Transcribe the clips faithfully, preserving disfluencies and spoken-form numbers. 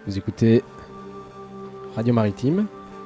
Vous écoutez Radio Maritime.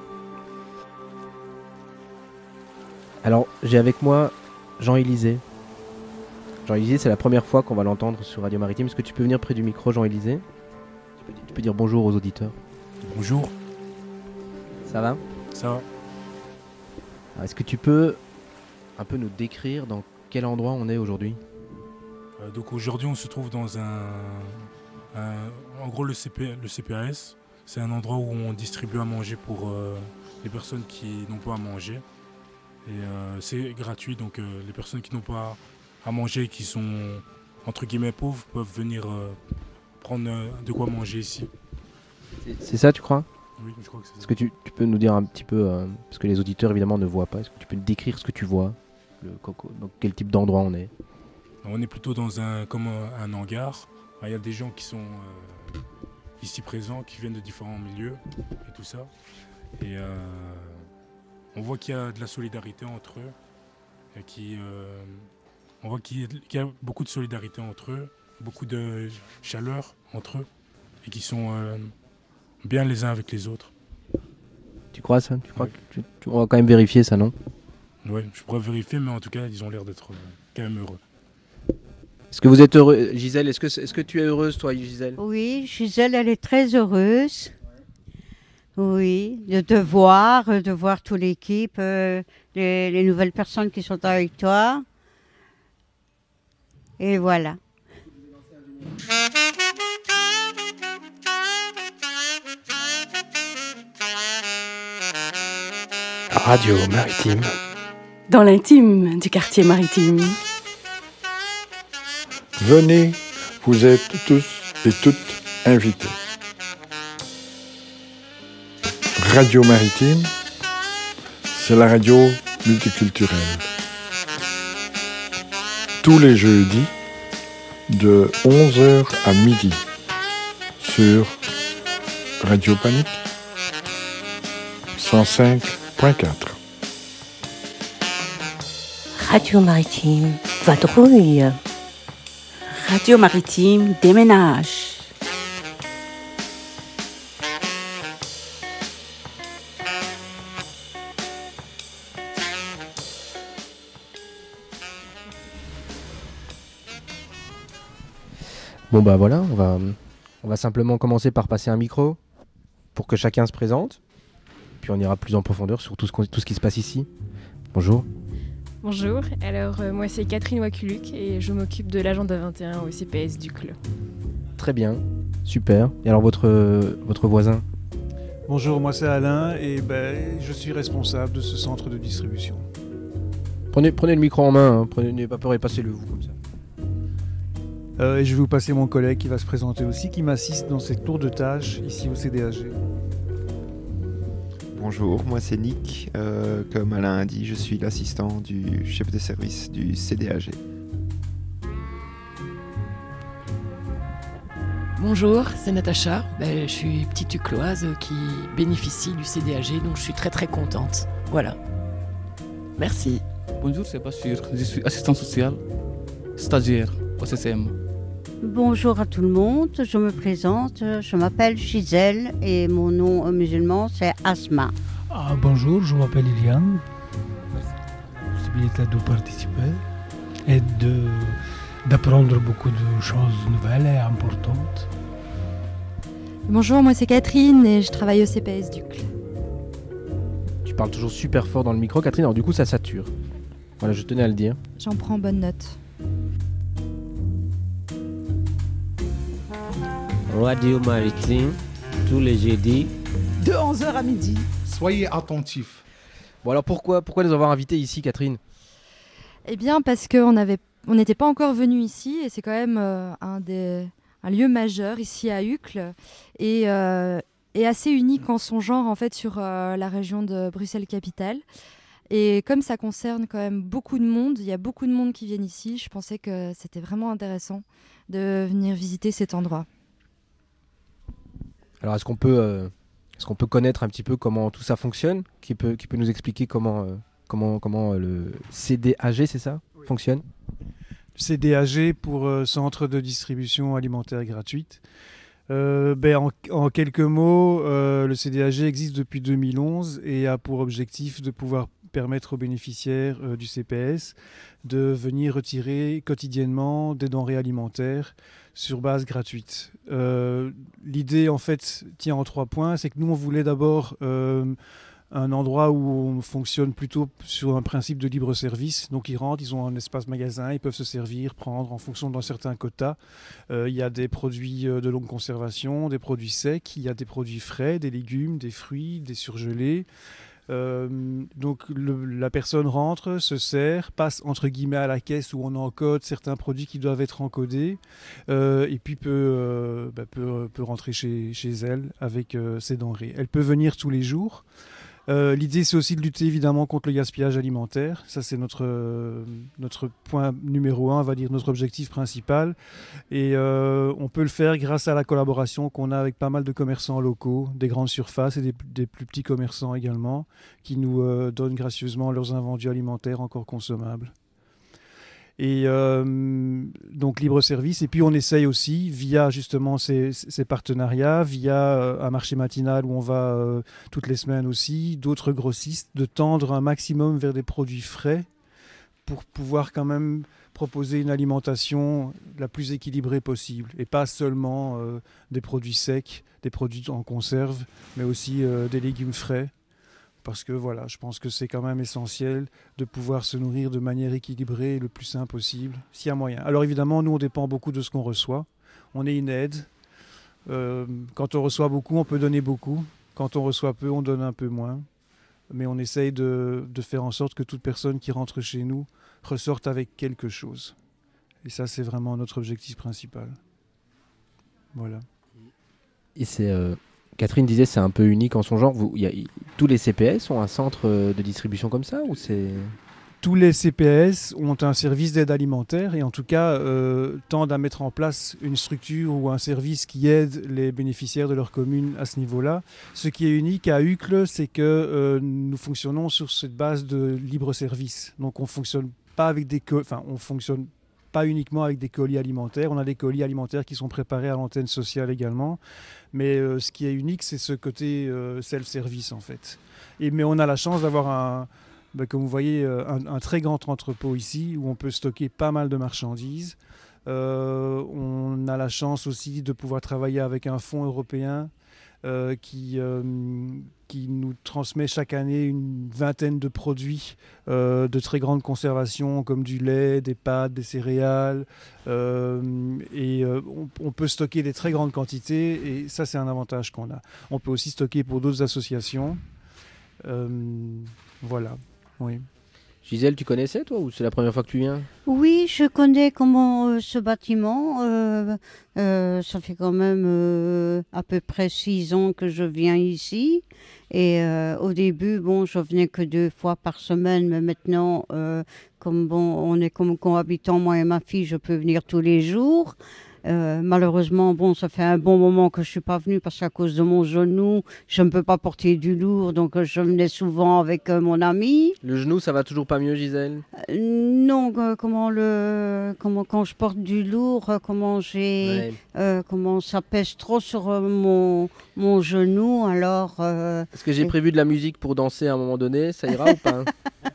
Alors, j'ai avec moi Jean-Élisée. Jean-Élisée, c'est la première fois qu'on va l'entendre sur Radio Maritime. Est-ce que tu peux venir près du micro, Jean-Élisée ? tu peux, tu peux dire bonjour aux auditeurs. Bonjour. Ça va ? Ça va. Alors, est-ce que tu peux un peu nous décrire dans quel endroit on est aujourd'hui ? euh, Donc aujourd'hui, on se trouve dans un... un en gros, le, C P, le C P A S, c'est un endroit où on distribue à manger pour euh, les personnes qui n'ont pas à manger. Et euh, c'est gratuit, donc euh, les personnes qui n'ont pas à manger, qui sont entre guillemets pauvres, peuvent venir euh, prendre euh, de quoi manger ici. C'est, c'est ça, tu crois ? Oui, je crois que c'est ça. Est-ce que tu, tu peux nous dire un petit peu, euh, parce que les auditeurs évidemment ne voient pas, est-ce que tu peux nous décrire ce que tu vois, le coco, donc quel type d'endroit on est ? On est plutôt dans un, comme un, un hangar. Il y a des gens qui sont euh, ici présents, qui viennent de différents milieux et tout ça. Et euh, on voit qu'il y a de la solidarité entre eux. Et qui, euh, on voit qu'il y, a, qu'il y a beaucoup de solidarité entre eux, beaucoup de chaleur entre eux, et qui sont euh, bien les uns avec les autres. Tu crois ça ? Tu crois Oui. que tu, tu, on va quand même vérifier ça, non ? Oui, je pourrais vérifier, mais en tout cas, ils ont l'air d'être euh, quand même heureux. Est-ce que vous êtes heureux, Gisèle ? Est-ce que, est-ce que tu es heureuse, toi, Gisèle ? Oui, Gisèle, elle est très heureuse. Oui, de te voir, de voir toute l'équipe, euh, les, les nouvelles personnes qui sont avec toi. Et voilà. Radio Maritime. Dans l'intime du quartier maritime. Venez, vous êtes tous et toutes invités. Radio Maritime, c'est la radio multiculturelle. Tous les jeudis, de onze heures à midi, sur Radio Panique, cent cinq point quatre. Radio Maritime, vadrouille. Radio Maritime déménage. Bon bah voilà, on va, on va simplement commencer par passer un micro pour que chacun se présente. Puis on ira plus en profondeur sur tout ce, tout ce qui se passe ici. Bonjour. Bonjour, alors euh, moi c'est Catherine Wakuluk et je m'occupe de l'agenda vingt et un au C P S d'Uccle. Très bien, super. Et alors votre, euh, votre voisin ? Bonjour, moi c'est Alain et ben, je suis responsable de ce centre de distribution. Prenez, prenez le micro en main, hein. Prenez, n'ayez pas peur et passez-le vous comme ça. Euh, et je vais vous passer mon collègue qui va se présenter aussi, qui m'assiste dans cette tour de tâches ici au C D A G. Bonjour, moi c'est Nick. Euh, comme Alain a dit, je suis l'assistant du chef de service du C D A G. Bonjour, c'est Natacha. Ben, je suis petite Ucloise qui bénéficie du C D A G, donc je suis très très contente. Voilà. Merci. Bonjour, c'est Bachir. Je suis assistant social, stagiaire au C C M. Bonjour à tout le monde, je me présente, je m'appelle Gisèle et mon nom musulman c'est Asma. Ah, bonjour, je m'appelle Iliane. Possibilité de participer et de, d'apprendre beaucoup de choses nouvelles et importantes. Bonjour, moi c'est Catherine et je travaille au C P S d'Uccle. Tu parles toujours super fort dans le micro, Catherine, alors du coup ça sature. Voilà, je tenais à le dire. J'en prends bonne note. Radio Maritime, tous les jeudis. De onze heures à midi. Soyez attentifs. Bon alors pourquoi, pourquoi nous avoir invités ici, Catherine ? Eh bien parce qu'on avait, on n'était pas encore venu ici et c'est quand même euh, un, des, un lieu majeur ici à Uccle et, euh, et assez unique en son genre en fait sur euh, la région de Bruxelles-Capitale. Et comme ça concerne quand même beaucoup de monde, il y a beaucoup de monde qui viennent ici, je pensais que c'était vraiment intéressant de venir visiter cet endroit. Alors est-ce qu'on peut, euh, est-ce qu'on peut connaître un petit peu comment tout ça fonctionne ? Qui peut, qui peut nous expliquer comment, euh, comment, comment euh, le C D A G, c'est ça, oui. fonctionne ? C D A G pour euh, Centre de distribution alimentaire gratuite. Euh, ben, en, en quelques mots, euh, le C D A G existe depuis deux mille onze et a pour objectif de pouvoir permettre aux bénéficiaires euh, du C P S de venir retirer quotidiennement des denrées alimentaires sur base gratuite. Euh, l'idée, en fait, tient en trois points. C'est que nous, on voulait d'abord euh, un endroit où on fonctionne plutôt sur un principe de libre service. Donc ils rentrent, ils ont un espace magasin, ils peuvent se servir, prendre en fonction d'un certain quota. Euh, il y a des produits de longue conservation, des produits secs, il y a des produits frais, des légumes, des fruits, des surgelés. Euh, donc le, la personne rentre, se sert, passe entre guillemets à la caisse où on encode certains produits qui doivent être encodés euh, et puis peut, euh, bah, peut, peut rentrer chez, chez elle avec euh, ses denrées. Elle peut venir tous les jours. Euh, l'idée, c'est aussi de lutter évidemment contre le gaspillage alimentaire. Ça, c'est notre, euh, notre point numéro un, on va dire notre objectif principal. Et euh, on peut le faire grâce à la collaboration qu'on a avec pas mal de commerçants locaux, des grandes surfaces et des, des plus petits commerçants également, qui nous euh, donnent gracieusement leurs invendus alimentaires encore consommables. Et euh, donc libre service. Et puis on essaye aussi, via justement ces, ces partenariats, via euh, un marché matinal où on va euh, toutes les semaines aussi, d'autres grossistes, de tendre un maximum vers des produits frais pour pouvoir quand même proposer une alimentation la plus équilibrée possible. Et pas seulement euh, des produits secs, des produits en conserve, mais aussi euh, des légumes frais. Parce que voilà, je pense que c'est quand même essentiel de pouvoir se nourrir de manière équilibrée le plus simple possible, s'il y a moyen. Alors évidemment, nous, on dépend beaucoup de ce qu'on reçoit. On est une aide. Euh, quand on reçoit beaucoup, on peut donner beaucoup. Quand on reçoit peu, on donne un peu moins. Mais on essaye de, de faire en sorte que toute personne qui rentre chez nous ressorte avec quelque chose. Et ça, c'est vraiment notre objectif principal. Voilà. Et c'est... Euh... Catherine disait c'est un peu unique en son genre. Vous, y a, y, tous les C P S ont un centre de distribution comme ça ou c'est... Tous les C P S ont un service d'aide alimentaire et en tout cas euh, tendent à mettre en place une structure ou un service qui aide les bénéficiaires de leur commune à ce niveau-là. Ce qui est unique à Uccle, c'est que euh, nous fonctionnons sur cette base de libre service. Donc on fonctionne pas avec des co- enfin on fonctionne pas uniquement avec des colis alimentaires. On a des colis alimentaires qui sont préparés à l'antenne sociale également. Mais euh, ce qui est unique, c'est ce côté euh, self-service en fait. Et, mais on a la chance d'avoir un, bah, comme vous voyez, un, un très grand entrepôt ici où on peut stocker pas mal de marchandises. Euh, on a la chance aussi de pouvoir travailler avec un fonds européen euh, qui, euh, qui nous transmet chaque année une vingtaine de produits euh, de très grande conservation comme du lait, des pâtes, des céréales euh, et euh, on, on peut stocker des très grandes quantités et ça c'est un avantage qu'on a. On peut aussi stocker pour d'autres associations. Euh, voilà, oui. Gisèle, tu connaissais toi ou c'est la première fois que tu viens ? Oui, je connais comment euh, ce bâtiment. Euh, euh, ça fait quand même euh, à peu près six ans que je viens ici. Et euh, au début, bon, je venais que deux fois par semaine, mais maintenant, euh, comme bon, on est comme cohabitants, moi et ma fille, je peux venir tous les jours. Euh, malheureusement, bon, ça fait un bon moment que je suis pas venue parce qu'à cause de mon genou, je ne peux pas porter du lourd, donc euh, je venais souvent avec euh, mon ami. Le genou, ça va toujours pas mieux, Gisèle ? euh, Non, euh, comment le, comment quand je porte du lourd, euh, comment j'ai, Ouais. euh, comment ça pèse trop sur euh, mon mon genou, alors. Euh, Est-ce que j'ai et... prévu de la musique pour danser à un moment donné ? Ça ira ou pas ?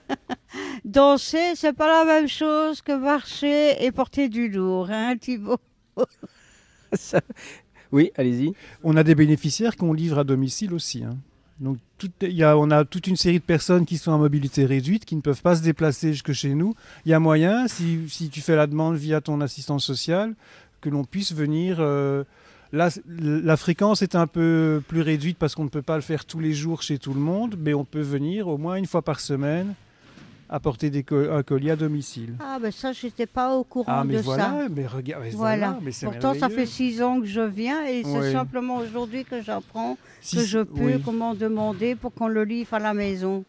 Danser, c'est pas la même chose que marcher et porter du lourd, hein, Thibaut. Ça... Oui, allez-y. On a des bénéficiaires qu'on livre à domicile aussi. Hein. Donc, tout, y a, on a toute une série de personnes qui sont à mobilité réduite, qui ne peuvent pas se déplacer jusque chez nous. Il y a moyen, si, si tu fais la demande via ton assistance sociale, que l'on puisse venir... Euh, là, la fréquence est un peu plus réduite parce qu'on ne peut pas le faire tous les jours chez tout le monde, mais on peut venir au moins une fois par semaine apporter des co- un colis à domicile. Ah ben ça, j'étais pas au courant Ah mais de voilà, ça. mais regarde, mais Voilà. voilà, mais c'est Pourtant, ça merveilleux. fait six ans que je viens et c'est Ouais. simplement aujourd'hui que j'apprends Si, que je peux oui. comment demander pour qu'on le livre à la maison.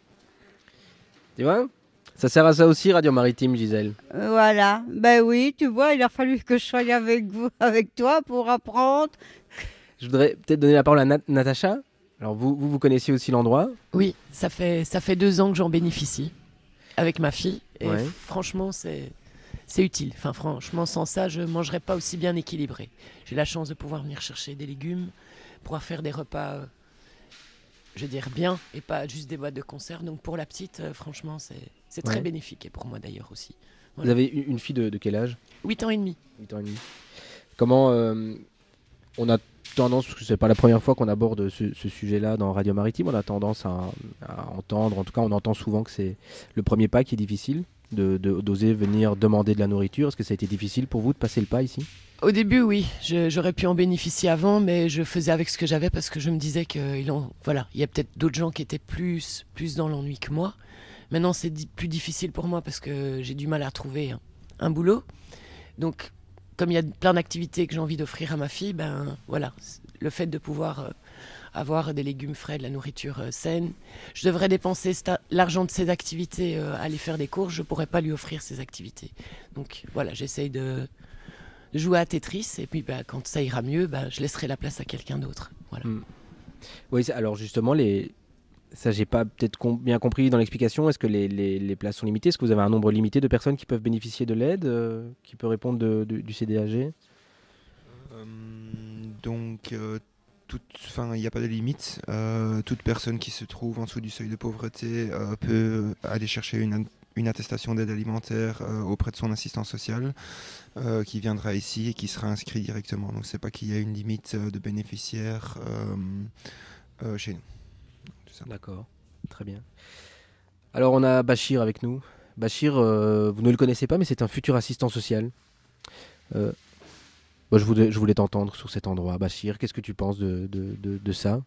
Tu vois ? Ça sert à ça aussi, Radio Maritime, Gisèle. Euh, voilà. Ben oui, tu vois, il a fallu que je sois avec vous, avec toi pour apprendre. Je voudrais peut-être donner la parole à Nat- Natacha. Alors vous, vous, vous connaissiez aussi l'endroit ? Oui, ça fait, ça fait deux ans que j'en bénéficie avec ma fille. Et Ouais. franchement, c'est, c'est utile. Enfin, franchement, sans ça, je ne mangerais pas aussi bien équilibré. J'ai la chance de pouvoir venir chercher des légumes, pouvoir faire des repas, euh, je veux dire, bien, et pas juste des boîtes de conserve. Donc pour la petite, euh, franchement, c'est, c'est très Ouais. bénéfique, et pour moi d'ailleurs aussi. Vous avez une une fille de, de quel âge? huit ans et demi. huit ans et demi. Comment euh, on a tendance, parce que c'est pas la première fois qu'on aborde ce, ce sujet-là dans Radio Maritime, on a tendance à, à entendre, en tout cas on entend souvent que c'est le premier pas qui est difficile, de, de- d'oser venir demander de la nourriture. Est-ce que ça a été difficile pour vous de passer le pas ici? Au début, oui, je- j'aurais pu en bénéficier avant, mais je faisais avec ce que j'avais parce que je me disais qu'il en, voilà, il y a peut-être d'autres gens qui étaient plus, plus dans l'ennui que moi. Maintenant, c'est di- plus difficile pour moi parce que j'ai du mal à trouver un, un boulot. Donc, comme il y a plein d'activités que j'ai envie d'offrir à ma fille, ben voilà, c- le fait de pouvoir euh, avoir des légumes frais, de la nourriture euh, saine, je devrais dépenser sta- l'argent de ces activités euh, à aller faire des courses, je pourrais pas lui offrir ces activités. Donc voilà, j'essaye de de jouer à Tetris et puis bah, quand ça ira mieux, bah, je laisserai la place à quelqu'un d'autre. Voilà. Mm. Oui, c'est- alors justement, les... ça j'ai pas peut-être com- bien compris dans l'explication. Est-ce que les, les- les places sont limitées? Est-ce que vous avez un nombre limité de personnes qui peuvent bénéficier de l'aide, euh, qui peut répondre de- de- du C D A G? Euh, donc, euh, toute- enfin, il n'y a pas de limite. Euh, toute personne qui se trouve en dessous du seuil de pauvreté euh, peut aller chercher une, an- une attestation d'aide alimentaire euh, auprès de son assistant social euh, qui viendra ici et qui sera inscrit directement. Donc, c'est pas qu'il y a une limite euh, de bénéficiaires euh, euh, chez nous. D'accord, très bien. Alors on a Bachir avec nous. Bachir, euh, vous ne le connaissez pas, mais c'est un futur assistant social. Euh, moi, je voulais, je voulais t'entendre sur cet endroit. Bachir, qu'est-ce que tu penses de, de, de- de ça?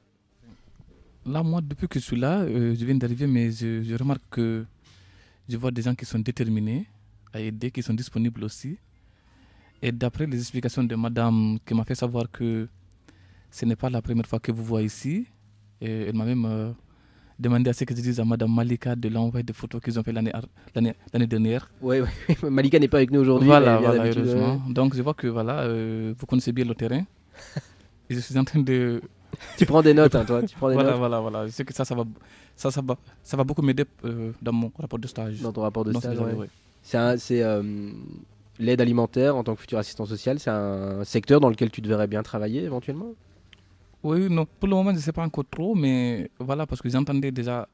Là, moi, depuis que je suis là, euh, je viens d'arriver, mais je, je remarque que je vois des gens qui sont déterminés à aider, qui sont disponibles aussi. Et d'après les explications de madame qui m'a fait savoir que ce n'est pas la première fois que vous voyez ici, et elle m'a même euh, demandé à ce que je dise à madame Malika de l'envoyer des photos qu'ils ont fait l'année, ar- l'année, l'année dernière. Oui, Malika n'est pas avec nous aujourd'hui. Voilà, mais elle vient voilà, d'habitude, heureusement. ouais. Donc je vois que voilà, euh, vous connaissez bien le terrain. Et je suis en train de... Tu prends des notes, hein, toi, tu prends des voilà, notes. Voilà, voilà. Je sais que ça, ça va, ça, ça va, ça va beaucoup m'aider euh, dans mon rapport de stage. Dans ton rapport de Dans stage, ces années, ouais. ouais. C'est, un- c'est, euh, l'aide alimentaire en tant que futur assistant social, c'est un secteur dans lequel tu devrais bien travailler éventuellement? Oui, non, pour le moment, je ne sais pas encore trop, mais voilà, parce que j'entendais déjà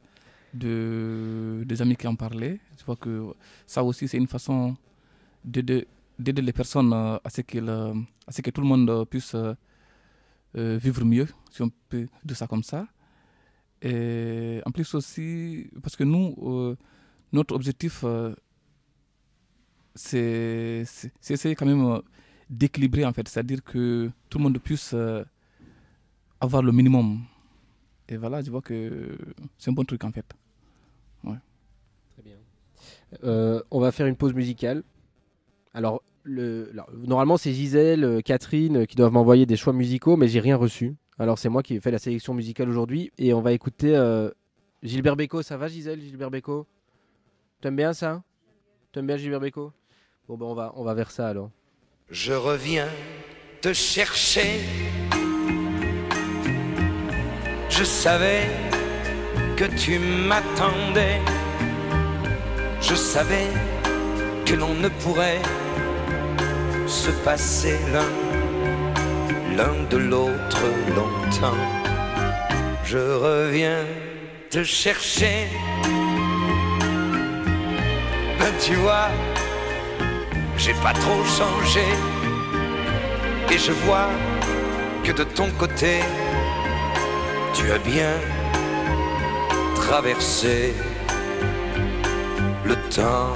de, des amis qui en parlaient. Je vois que ça aussi, c'est une façon d'aider, d'aider les personnes euh, à ce, qu'il, euh, à ce que tout le monde euh, puisse euh, euh, vivre mieux, si on peut dire ça comme ça. Et en plus aussi, parce que nous, euh, notre objectif, euh, c'est, c'est, c'est essayer quand même euh, d'équilibrer, en fait, c'est-à-dire que tout le monde puisse... euh, avoir le minimum. Et voilà, je vois que c'est un bon truc en fait. Ouais. Très bien. Euh, on va faire une pause musicale. Alors, le, alors, normalement, c'est Gisèle, euh, Catherine euh, qui doivent m'envoyer des choix musicaux, mais j'ai rien reçu. Alors, c'est moi qui ai fait la sélection musicale aujourd'hui. Et on va écouter euh, Gilbert Bécaud. Ça va, Gisèle, Gilbert Bécaud? T'aimes bien ça? T'aimes bien Gilbert Bécaud? Bon, ben, on va, on va vers ça alors. Je reviens te chercher. Je savais que tu m'attendais. Je savais que l'on ne pourrait se passer l'un, l'un de l'autre longtemps. Je reviens te chercher. Ben tu vois, j'ai pas trop changé. Et je vois que de ton côté, tu as bien traversé le temps.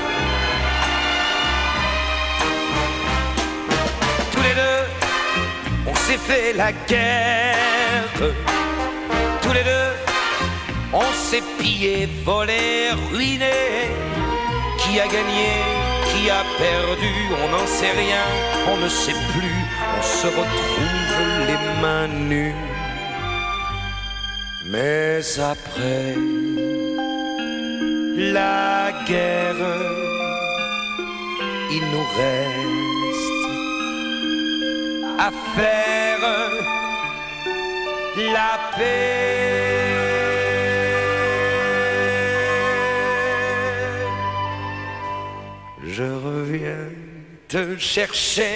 Tous les deux, on s'est fait la guerre. Tous les deux, on s'est pillé, volé, ruiné. Qui a gagné, qui a perdu, on n'en sait rien, on ne sait plus. On se retrouve les mains nues. Mais après la guerre, il nous reste à faire la paix. Je reviens te chercher,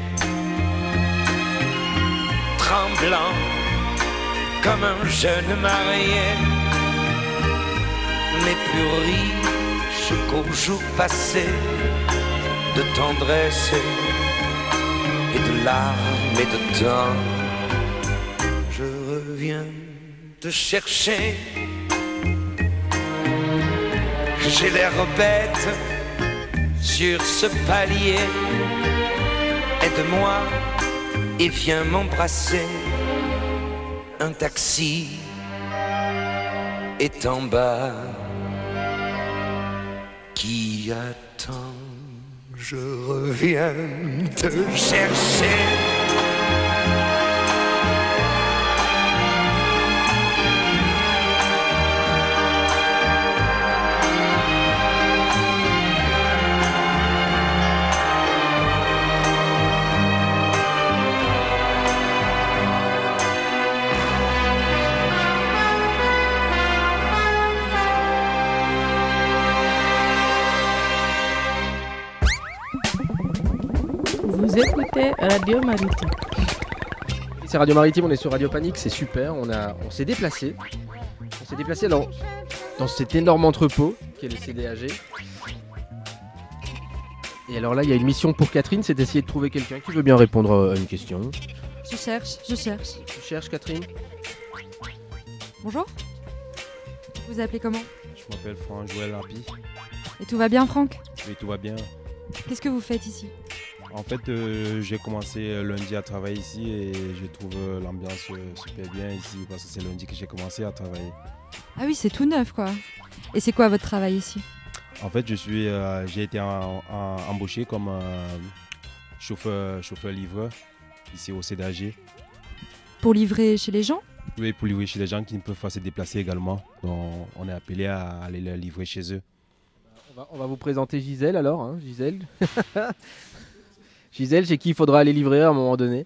tremblant comme un jeune marié, mais plus riche qu'au jour passé, de tendresse et de larmes et de temps. Je reviens te chercher, j'ai l'air bête sur ce palier. Aide-moi et viens m'embrasser. Un taxi est en bas qui attend. Je reviens te chercher. Vous écoutez Radio Maritime. C'est Radio Maritime, on est sur Radio Panique, c'est super. On, a, on s'est déplacé. On s'est déplacé alors, dans cet énorme entrepôt qu'est le C D A G. Et alors là, il y a une mission pour Catherine, c'est d'essayer de trouver quelqu'un qui veut bien répondre à une question. Je cherche, je cherche. Tu cherches, Catherine? Bonjour. Vous appelez comment? Je m'appelle Franck Joël Harpy. Et tout va bien, Franck? Oui, tout va bien. Qu'est-ce que vous faites ici? En fait, euh, j'ai commencé lundi à travailler ici et je trouve euh, l'ambiance euh, super bien ici parce que c'est lundi que j'ai commencé à travailler. Ah oui, c'est tout neuf, quoi. Et c'est quoi votre travail ici? En fait, je suis, euh, j'ai été en, en, embauché comme euh, chauffeur, chauffeur-livreur ici au C D A G. Pour livrer chez les gens? Oui, pour livrer chez les gens qui ne peuvent pas se déplacer également. Donc, on est appelé à aller les livrer chez eux. On va, on va vous présenter Gisèle alors, hein, Gisèle. Gisèle, chez qui il faudra aller livrer à un moment donné.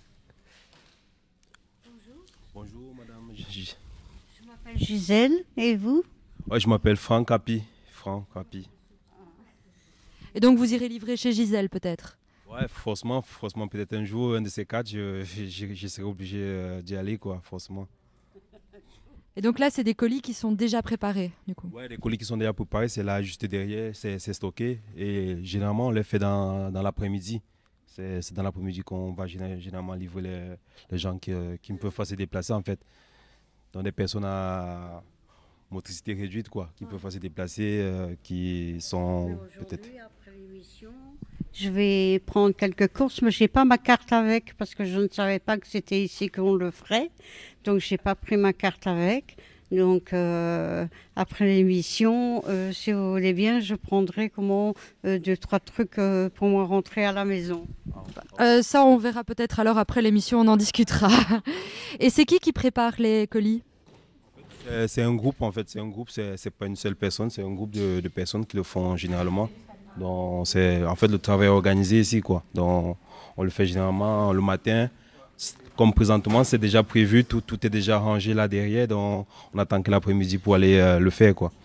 Bonjour. Bonjour, madame. Je, je m'appelle Gisèle, et vous? Ouais, je m'appelle Franck Harpy. Franck Harpy. Et donc vous irez livrer chez Gisèle peut-être? Ouais, forcément, forcément, peut-être un jour, un de ces quatre, je, je, je serai obligé d'y aller, quoi, forcément. Et donc là, c'est des colis qui sont déjà préparés, du coup? Ouais, les colis qui sont déjà préparés, c'est là, juste derrière, c'est, c'est stocké. Et généralement, on les fait dans, dans l'après-midi. C'est, c'est dans l'après-midi qu'on va généralement livrer les, les gens qui, qui ne peuvent pas se déplacer, en fait. Donc des personnes à motricité réduite, quoi, qui ne peuvent pas se déplacer, euh, qui sont peut-être... Après l'émission, je vais prendre quelques courses, mais je n'ai pas ma carte avec parce que je ne savais pas que c'était ici qu'on le ferait. Donc, je n'ai pas pris ma carte avec. Donc, euh, après l'émission, euh, si vous voulez bien, je prendrai comment euh, deux, trois trucs euh, pour moi rentrer à la maison. Euh, ça, on verra peut-être alors après l'émission, on en discutera. Et c'est qui qui prépare les colis? C'est, c'est un groupe, en fait. C'est un groupe, c'est, c'est pas une seule personne. C'est un groupe de, de personnes qui le font généralement. Donc, c'est en fait le travail organisé ici, quoi. Donc, on le fait généralement le matin. Comme présentement, c'est déjà prévu, tout, tout est déjà rangé là derrière, donc on attend que l'après-midi pour aller euh, le faire, quoi.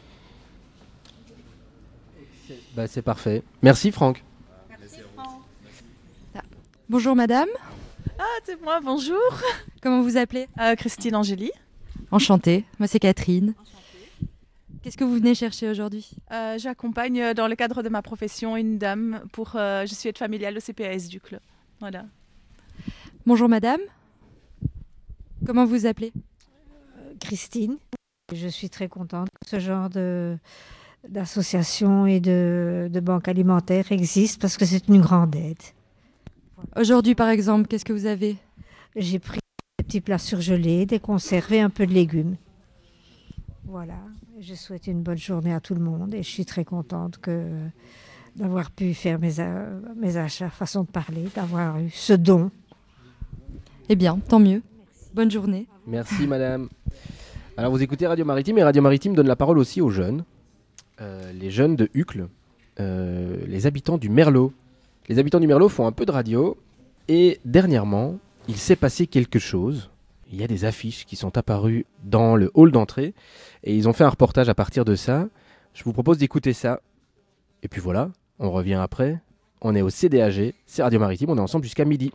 Bah, c'est parfait. Merci, Franck. Merci, Franck. Ah. Bonjour, madame. Ah, c'est moi, bonjour. Comment vous appelez? euh, Christine Angélie. Enchantée, moi c'est Catherine. Qu'est-ce que vous venez chercher aujourd'hui? euh, J'accompagne dans le cadre de ma profession une dame pour, euh, je suis aide familiale au C P A S du club. Voilà. Bonjour madame, comment vous appelez? euh, Christine. Je suis très contente que ce genre de, d'association et de, de banque alimentaire existe parce que c'est une grande aide. Aujourd'hui par exemple, qu'est-ce que vous avez? J'ai pris des petits plats surgelés, des conserves et un peu de légumes. Voilà, je souhaite une bonne journée à tout le monde et je suis très contente que, d'avoir pu faire mes, mes achats, façon de parler, d'avoir eu ce don. Eh bien, tant mieux. Bonne journée. Merci madame. Alors vous écoutez Radio Maritime et Radio Maritime donne la parole aussi aux jeunes. Euh, les jeunes de Uccle, euh, les habitants du Merlot. Les habitants du Merlot font un peu de radio et dernièrement, il s'est passé quelque chose. Il y a des affiches qui sont apparues dans le hall d'entrée et ils ont fait un reportage à partir de ça. Je vous propose d'écouter ça. Et puis voilà, on revient après On est au C D A G, c'est Radio Maritime, on est ensemble jusqu'à midi.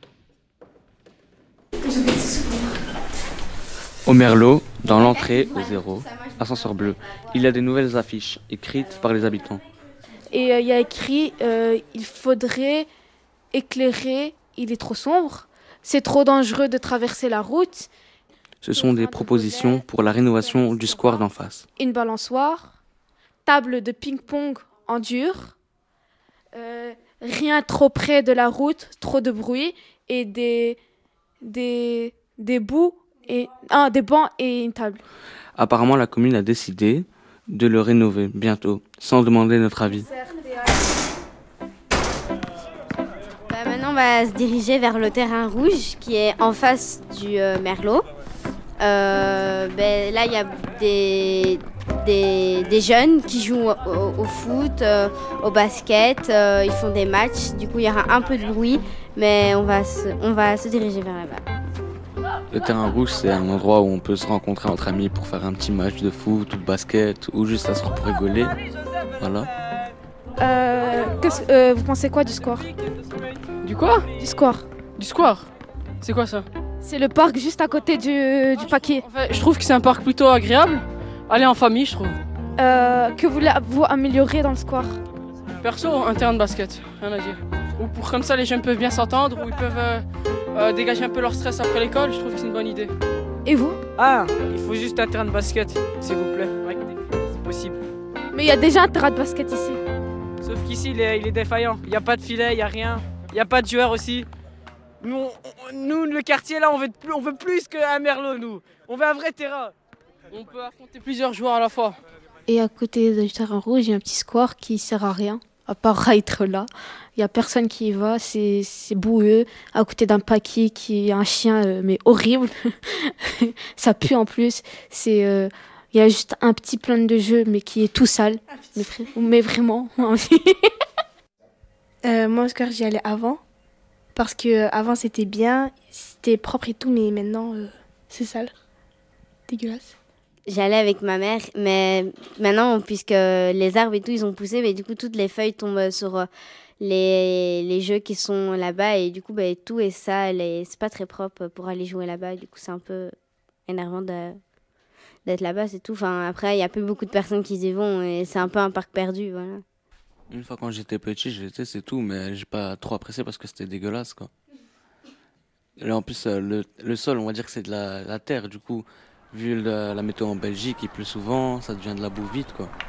Au Merlot, dans l'entrée, au zéro, ascenseur bleu, il y a des nouvelles affiches écrites par les habitants. Et il euh, y a écrit euh, « Il faudrait éclairer, il est trop sombre, c'est trop dangereux de traverser la route. » Ce sont des propositions pour la rénovation du square d'en face. Une balançoire, table de ping-pong en dur, euh, rien trop près de la route, trop de bruit, et des, des, des bouts, et, ah, des bancs et une table. Apparemment, la commune a décidé de le rénover bientôt, sans demander notre avis. Bah maintenant, on va se diriger vers le terrain rouge qui est en face du euh, Merlot. Euh, ben, là, il y a des, des, des jeunes qui jouent au, au, au foot, euh, au basket, euh, ils font des matchs. Du coup, il y aura un peu de bruit, mais on va se, on va se diriger vers là-bas. Le terrain rouge, c'est un endroit où on peut se rencontrer entre amis pour faire un petit match de foot ou de basket ou juste s'asseoir pour rigoler. Voilà. Euh, euh, vous pensez quoi du square? Du quoi? Du square. Du square? C'est quoi ça? C'est le parc juste à côté du, du paquet. En fait, je trouve que c'est un parc plutôt agréable. Aller en famille, je trouve. Euh, que voulez-vous améliorer dans le square? Perso, un terrain de basket, rien à dire. Ou pour comme ça, les jeunes peuvent bien s'entendre, ou ils peuvent euh, euh, dégager un peu leur stress après l'école. Je trouve que c'est une bonne idée. Et vous? Ah, il faut juste un terrain de basket, s'il vous plaît. Ouais, c'est possible. Mais il y a déjà un terrain de basket ici. Sauf qu'ici, il est, il est défaillant. Il n'y a pas de filet, il n'y a rien. Il n'y a pas de joueurs aussi. Nous, on, nous, le quartier là, on veut plus, on veut plus qu'un Merlot, nous. On veut un vrai terrain. On peut affronter plusieurs joueurs à la fois. Et à côté du terrain rouge, il y a un petit square qui sert à rien, à part être là. Il y a personne qui y va, c'est, c'est boueux. À côté d'un paquet qui est un chien, euh, mais horrible. Ça pue en plus. C'est, euh, il y a juste un petit plein de jeux, mais qui est tout sale. Mais, mais vraiment. euh, moi, au square, j'y allais avant. Parce que avant c'était bien, c'était propre et tout, mais maintenant euh, c'est sale, dégueulasse. J'allais avec ma mère, mais maintenant puisque les arbres et tout ils ont poussé, mais du coup toutes les feuilles tombent sur les, les jeux qui sont là-bas et du coup bah, tout est sale et c'est pas très propre pour aller jouer là-bas. Du coup c'est un peu énervant de, d'être là-bas, c'est tout. Enfin après il y a plus beaucoup de personnes qui y vont et c'est un peu un parc perdu, voilà. Une fois quand j'étais petit, j'étais, c'est tout, mais j'ai pas trop apprécié parce que c'était dégueulasse, quoi. Et en plus, le, le sol, on va dire que c'est de la, la terre, du coup, vu la, la météo en Belgique, il pleut souvent, ça devient de la boue vite, quoi.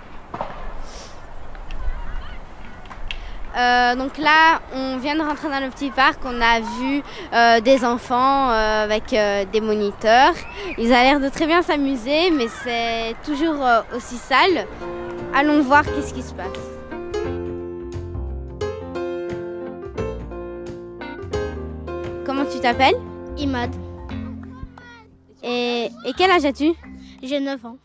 Euh, donc là, on vient de rentrer dans le petit parc, on a vu euh, des enfants euh, avec euh, des moniteurs. Ils ont l'air de très bien s'amuser, mais c'est toujours euh, aussi sale. Allons voir qu'est-ce qui se passe. Comment tu t'appelles? Imad. Et, et quel âge as-tu? J'ai neuf ans.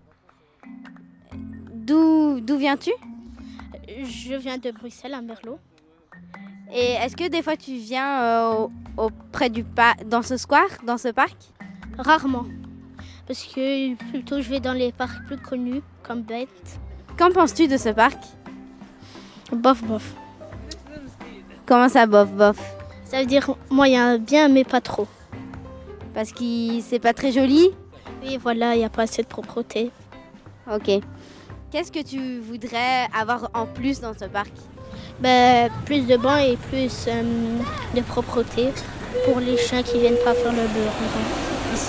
D'où, d'où viens-tu? Je viens de Bruxelles, à Merlot. Et est-ce que des fois tu viens euh, auprès du pa- dans ce square, dans ce parc? Rarement. Parce que plutôt je vais dans les parcs plus connus, comme Bent. Qu'en penses-tu de ce parc? Bof, bof. Comment ça, bof, bof? Ça veut dire moyen, bien, mais pas trop. Parce que c'est pas très joli? Oui, voilà, il n'y a pas assez de propreté. Ok. Qu'est-ce que tu voudrais avoir en plus dans ce parc? Ben, plus de bancs et plus euh, de propreté pour les chiens qui viennent pas faire le beurre ici.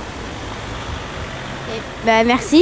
Okay. Ben, merci.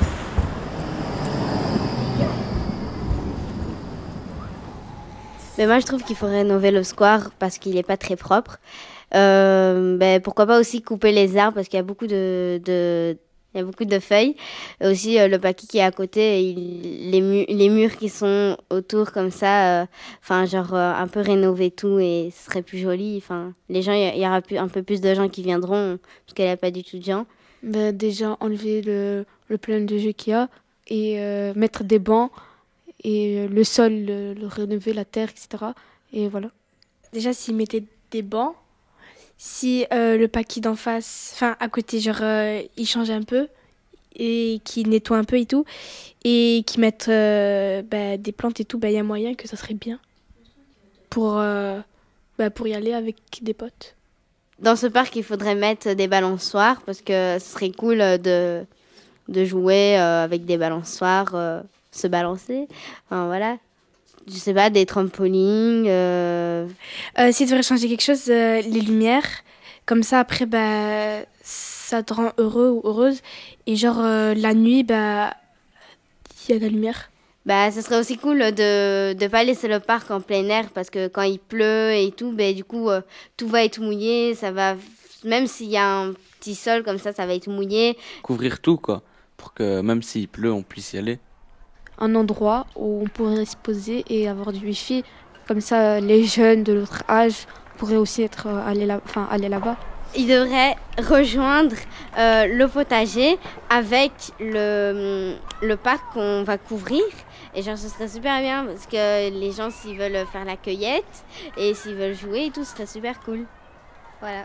Mais moi, je trouve qu'il faut rénover le square parce qu'il n'est pas très propre. Euh, ben, pourquoi pas aussi couper les arbres parce qu'il y a beaucoup de, de, il y a beaucoup de feuilles. Et aussi, euh, le paquet qui est à côté, il, les, mu- les murs qui sont autour comme ça, enfin, euh, genre euh, un peu rénover tout et ce serait plus joli. Enfin, les gens, il y, y aura plus, un peu plus de gens qui viendront parce qu'il n'y a pas du tout de gens. Ben, déjà, enlever le, le plein de jeux qu'il y a et euh, mettre des bancs. Et le sol, le, le rénover, la terre, et cetera. Et voilà. Déjà, s'ils mettaient des bancs, si euh, le paquet d'en face, enfin à côté, genre, euh, ils changent un peu et qu'ils nettoient un peu et tout, et qu'ils mettent euh, bah, des plantes et tout, il bah, y a moyen que ça serait bien. pour, euh, bah, pour y aller avec des potes. Dans ce parc, il faudrait mettre des balançoires parce que ce serait cool de, de jouer euh, avec des balançoires, euh, se balancer. Enfin, voilà. Je sais pas, des trampolines. Euh... Euh, si tu devrais changer quelque chose, euh, les lumières. Comme ça, après, bah, ça te rend heureux ou heureuse. Et genre, euh, la nuit, bah, il y a de la lumière. Bah, ce serait aussi cool de ne pas laisser le parc en plein air parce que quand il pleut et tout, bah, du coup, euh, tout va être mouillé. Ça va, même s'il y a un petit sol comme ça, ça va être mouillé. Couvrir tout, quoi, pour que même s'il pleut, on puisse y aller. Un endroit où on pourrait se poser et avoir du wifi. Comme ça, les jeunes de l'autre âge pourraient aussi être, euh, aller, là, enfin, aller là-bas. Ils devraient rejoindre euh, le potager avec le, le parc qu'on va couvrir. Et genre, ce serait super bien parce que les gens, s'ils veulent faire la cueillette et s'ils veulent jouer et tout, ce serait super cool. Voilà.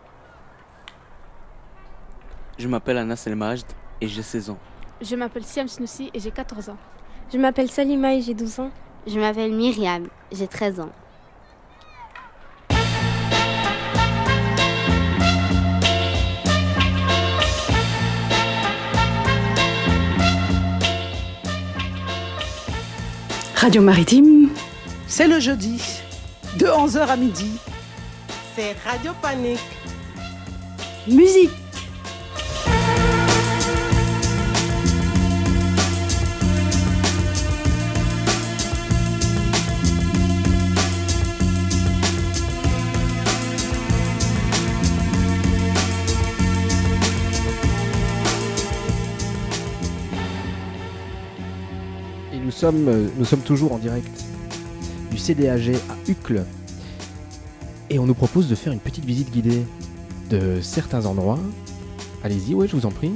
Je m'appelle Anas El Majd et j'ai seize ans. Je m'appelle Siam Snoussi et j'ai quatorze ans. Je m'appelle Salima et j'ai douze ans. Je m'appelle Myriam, j'ai treize ans. Radio Maritime, c'est le jeudi, de onze heures à midi. C'est Radio Panique. Musique. Nous sommes, euh, nous sommes toujours en direct du C D A G à Uccle et on nous propose de faire une petite visite guidée de certains endroits. Allez-y, ouais, je vous en prie.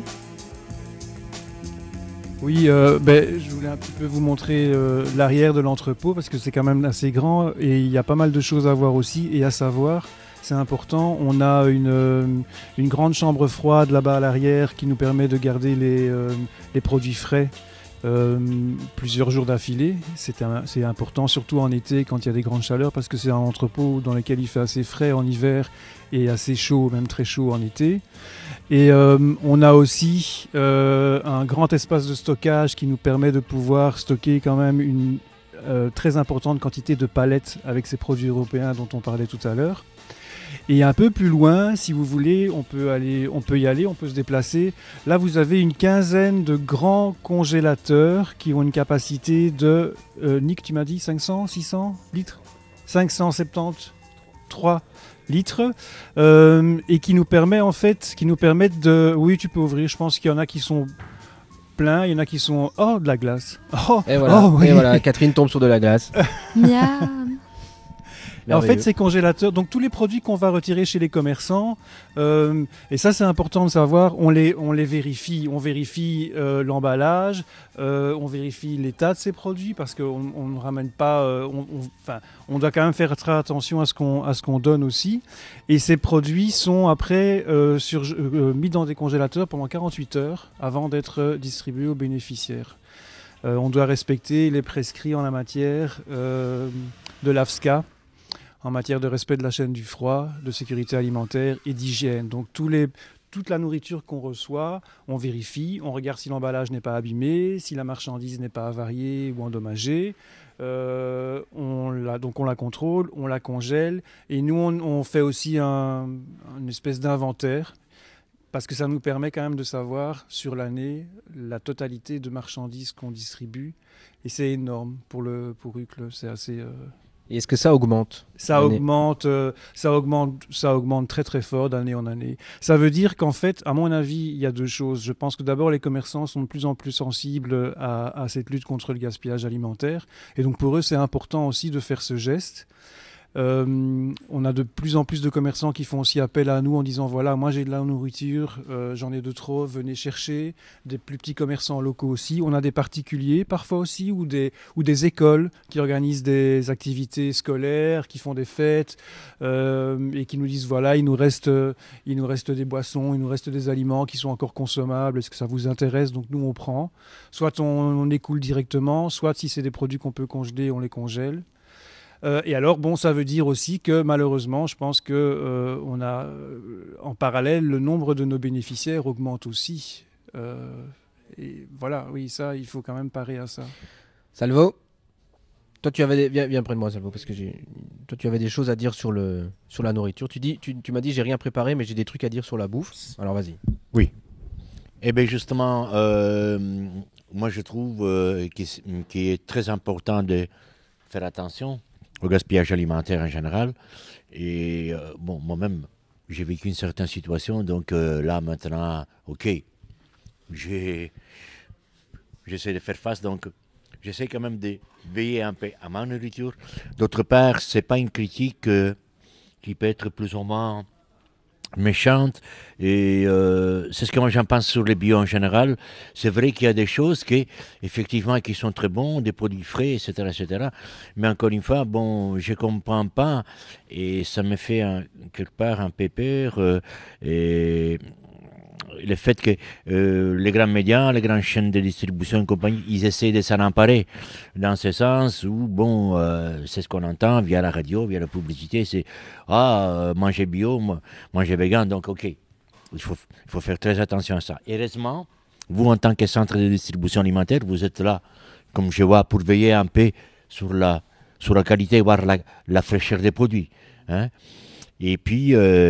Oui, euh, ben, je voulais un petit peu vous montrer euh, l'arrière de l'entrepôt parce que c'est quand même assez grand et il y a pas mal de choses à voir aussi et à savoir. C'est important, on a une, euh, une grande chambre froide là-bas à l'arrière qui nous permet de garder les, euh, les produits frais euh, plusieurs jours d'affilée. C'est, un, c'est important, surtout en été quand il y a des grandes chaleurs parce que c'est un entrepôt dans lequel il fait assez frais en hiver et assez chaud, même très chaud en été. Et euh, on a aussi euh, un grand espace de stockage qui nous permet de pouvoir stocker quand même une euh, très importante quantité de palettes avec ces produits européens dont on parlait tout à l'heure. Et un peu plus loin, si vous voulez, on peut, aller, on peut y aller, on peut se déplacer. Là, vous avez une quinzaine de grands congélateurs qui ont une capacité de, euh, Nick, tu m'as dit cinq cents, six cents litres cinq cent soixante-treize litres euh, et qui nous permet en fait, qui nous permettent de... Oui, tu peux ouvrir, je pense qu'il y en a qui sont pleins, il y en a qui sont... Oh, de la glace. Oh, et, voilà, oh, oui. et voilà, Catherine tombe sur de la glace. Miam. En fait, ces congélateurs, donc tous les produits qu'on va retirer chez les commerçants, euh, et ça c'est important de savoir, on les, on les vérifie. On vérifie euh, l'emballage, euh, on vérifie l'état de ces produits parce qu'on on ne ramène pas, euh, on, on, on doit quand même faire très attention à ce qu'on, à ce qu'on donne aussi. Et ces produits sont après euh, sur, euh, mis dans des congélateurs pendant quarante-huit heures avant d'être distribués aux bénéficiaires. Euh, on doit respecter les prescrits en la matière euh, de l'A F S C A, en matière de respect de la chaîne du froid, de sécurité alimentaire et d'hygiène. Donc tous les, toute la nourriture qu'on reçoit, on vérifie, on regarde si l'emballage n'est pas abîmé, si la marchandise n'est pas avariée ou endommagée. Euh, on la, donc on la contrôle, on la congèle et nous on, on fait aussi un, une espèce d'inventaire parce que ça nous permet quand même de savoir sur l'année la totalité de marchandises qu'on distribue et c'est énorme pour, le, pour Uccle, c'est assez... Euh, Et est-ce que ça augmente Ça augmente, euh, ça augmente, ça augmente très très fort d'année en année. Ça veut dire qu'en fait, à mon avis, il y a deux choses. Je pense que d'abord, les commerçants sont de plus en plus sensibles à, à cette lutte contre le gaspillage alimentaire. Et donc pour eux, c'est important aussi de faire ce geste. Euh, on a de plus en plus de commerçants qui font aussi appel à nous en disant voilà, moi j'ai de la nourriture, euh, j'en ai de trop, venez chercher. Des plus petits commerçants locaux aussi. On a des particuliers parfois aussi ou des, ou des écoles qui organisent des activités scolaires, qui font des fêtes euh, et qui nous disent voilà, il nous reste, il nous reste des boissons, il nous reste des aliments qui sont encore consommables, est-ce que ça vous intéresse? Donc nous on prend. Soit on, on écoule directement, soit si c'est des produits qu'on peut congeler, on les congèle. Euh, et alors, bon, ça veut dire aussi que malheureusement, je pense que euh, on a, euh, en parallèle, le nombre de nos bénéficiaires augmente aussi. Euh, et voilà, oui, ça, il faut quand même parer à ça. Salvo, toi tu avais des... viens, viens près de moi Salvo, parce que j'ai... toi tu avais des choses à dire sur, le... sur la nourriture. Tu, dis, tu, tu m'as dit j'ai rien préparé, mais j'ai des trucs à dire sur la bouffe. Alors vas-y. Oui. Eh bien justement, euh, moi je trouve euh, qu'il qu'il est très important de faire attention au gaspillage alimentaire en général. Et euh, bon, moi-même, j'ai vécu une certaine situation, donc euh, là maintenant, ok, j'ai, j'essaie de faire face, donc j'essaie quand même de veiller un peu à ma nourriture. D'autre part, c'est pas une critique euh, qui peut être plus ou moins méchante, et euh, c'est ce que moi j'en pense sur les bio en général. C'est vrai qu'il y a des choses qui effectivement qui sont très bons, des produits frais, etc., etc., mais encore une fois, bon, je comprends pas, et ça me fait un, quelque part un peu peur, euh, et le fait que euh, les grands médias, les grandes chaînes de distribution et compagnie, ils essaient de s'en emparer dans ce sens où, bon, euh, c'est ce qu'on entend via la radio, via la publicité, c'est « Ah, euh, manger bio, manger vegan », donc ok, il faut, il faut faire très attention à ça. Heureusement, vous, en tant que centre de distribution alimentaire, vous êtes là, comme je vois, pour veiller un peu sur la, sur la qualité, voire la, la fraîcheur des produits, hein. Et puis,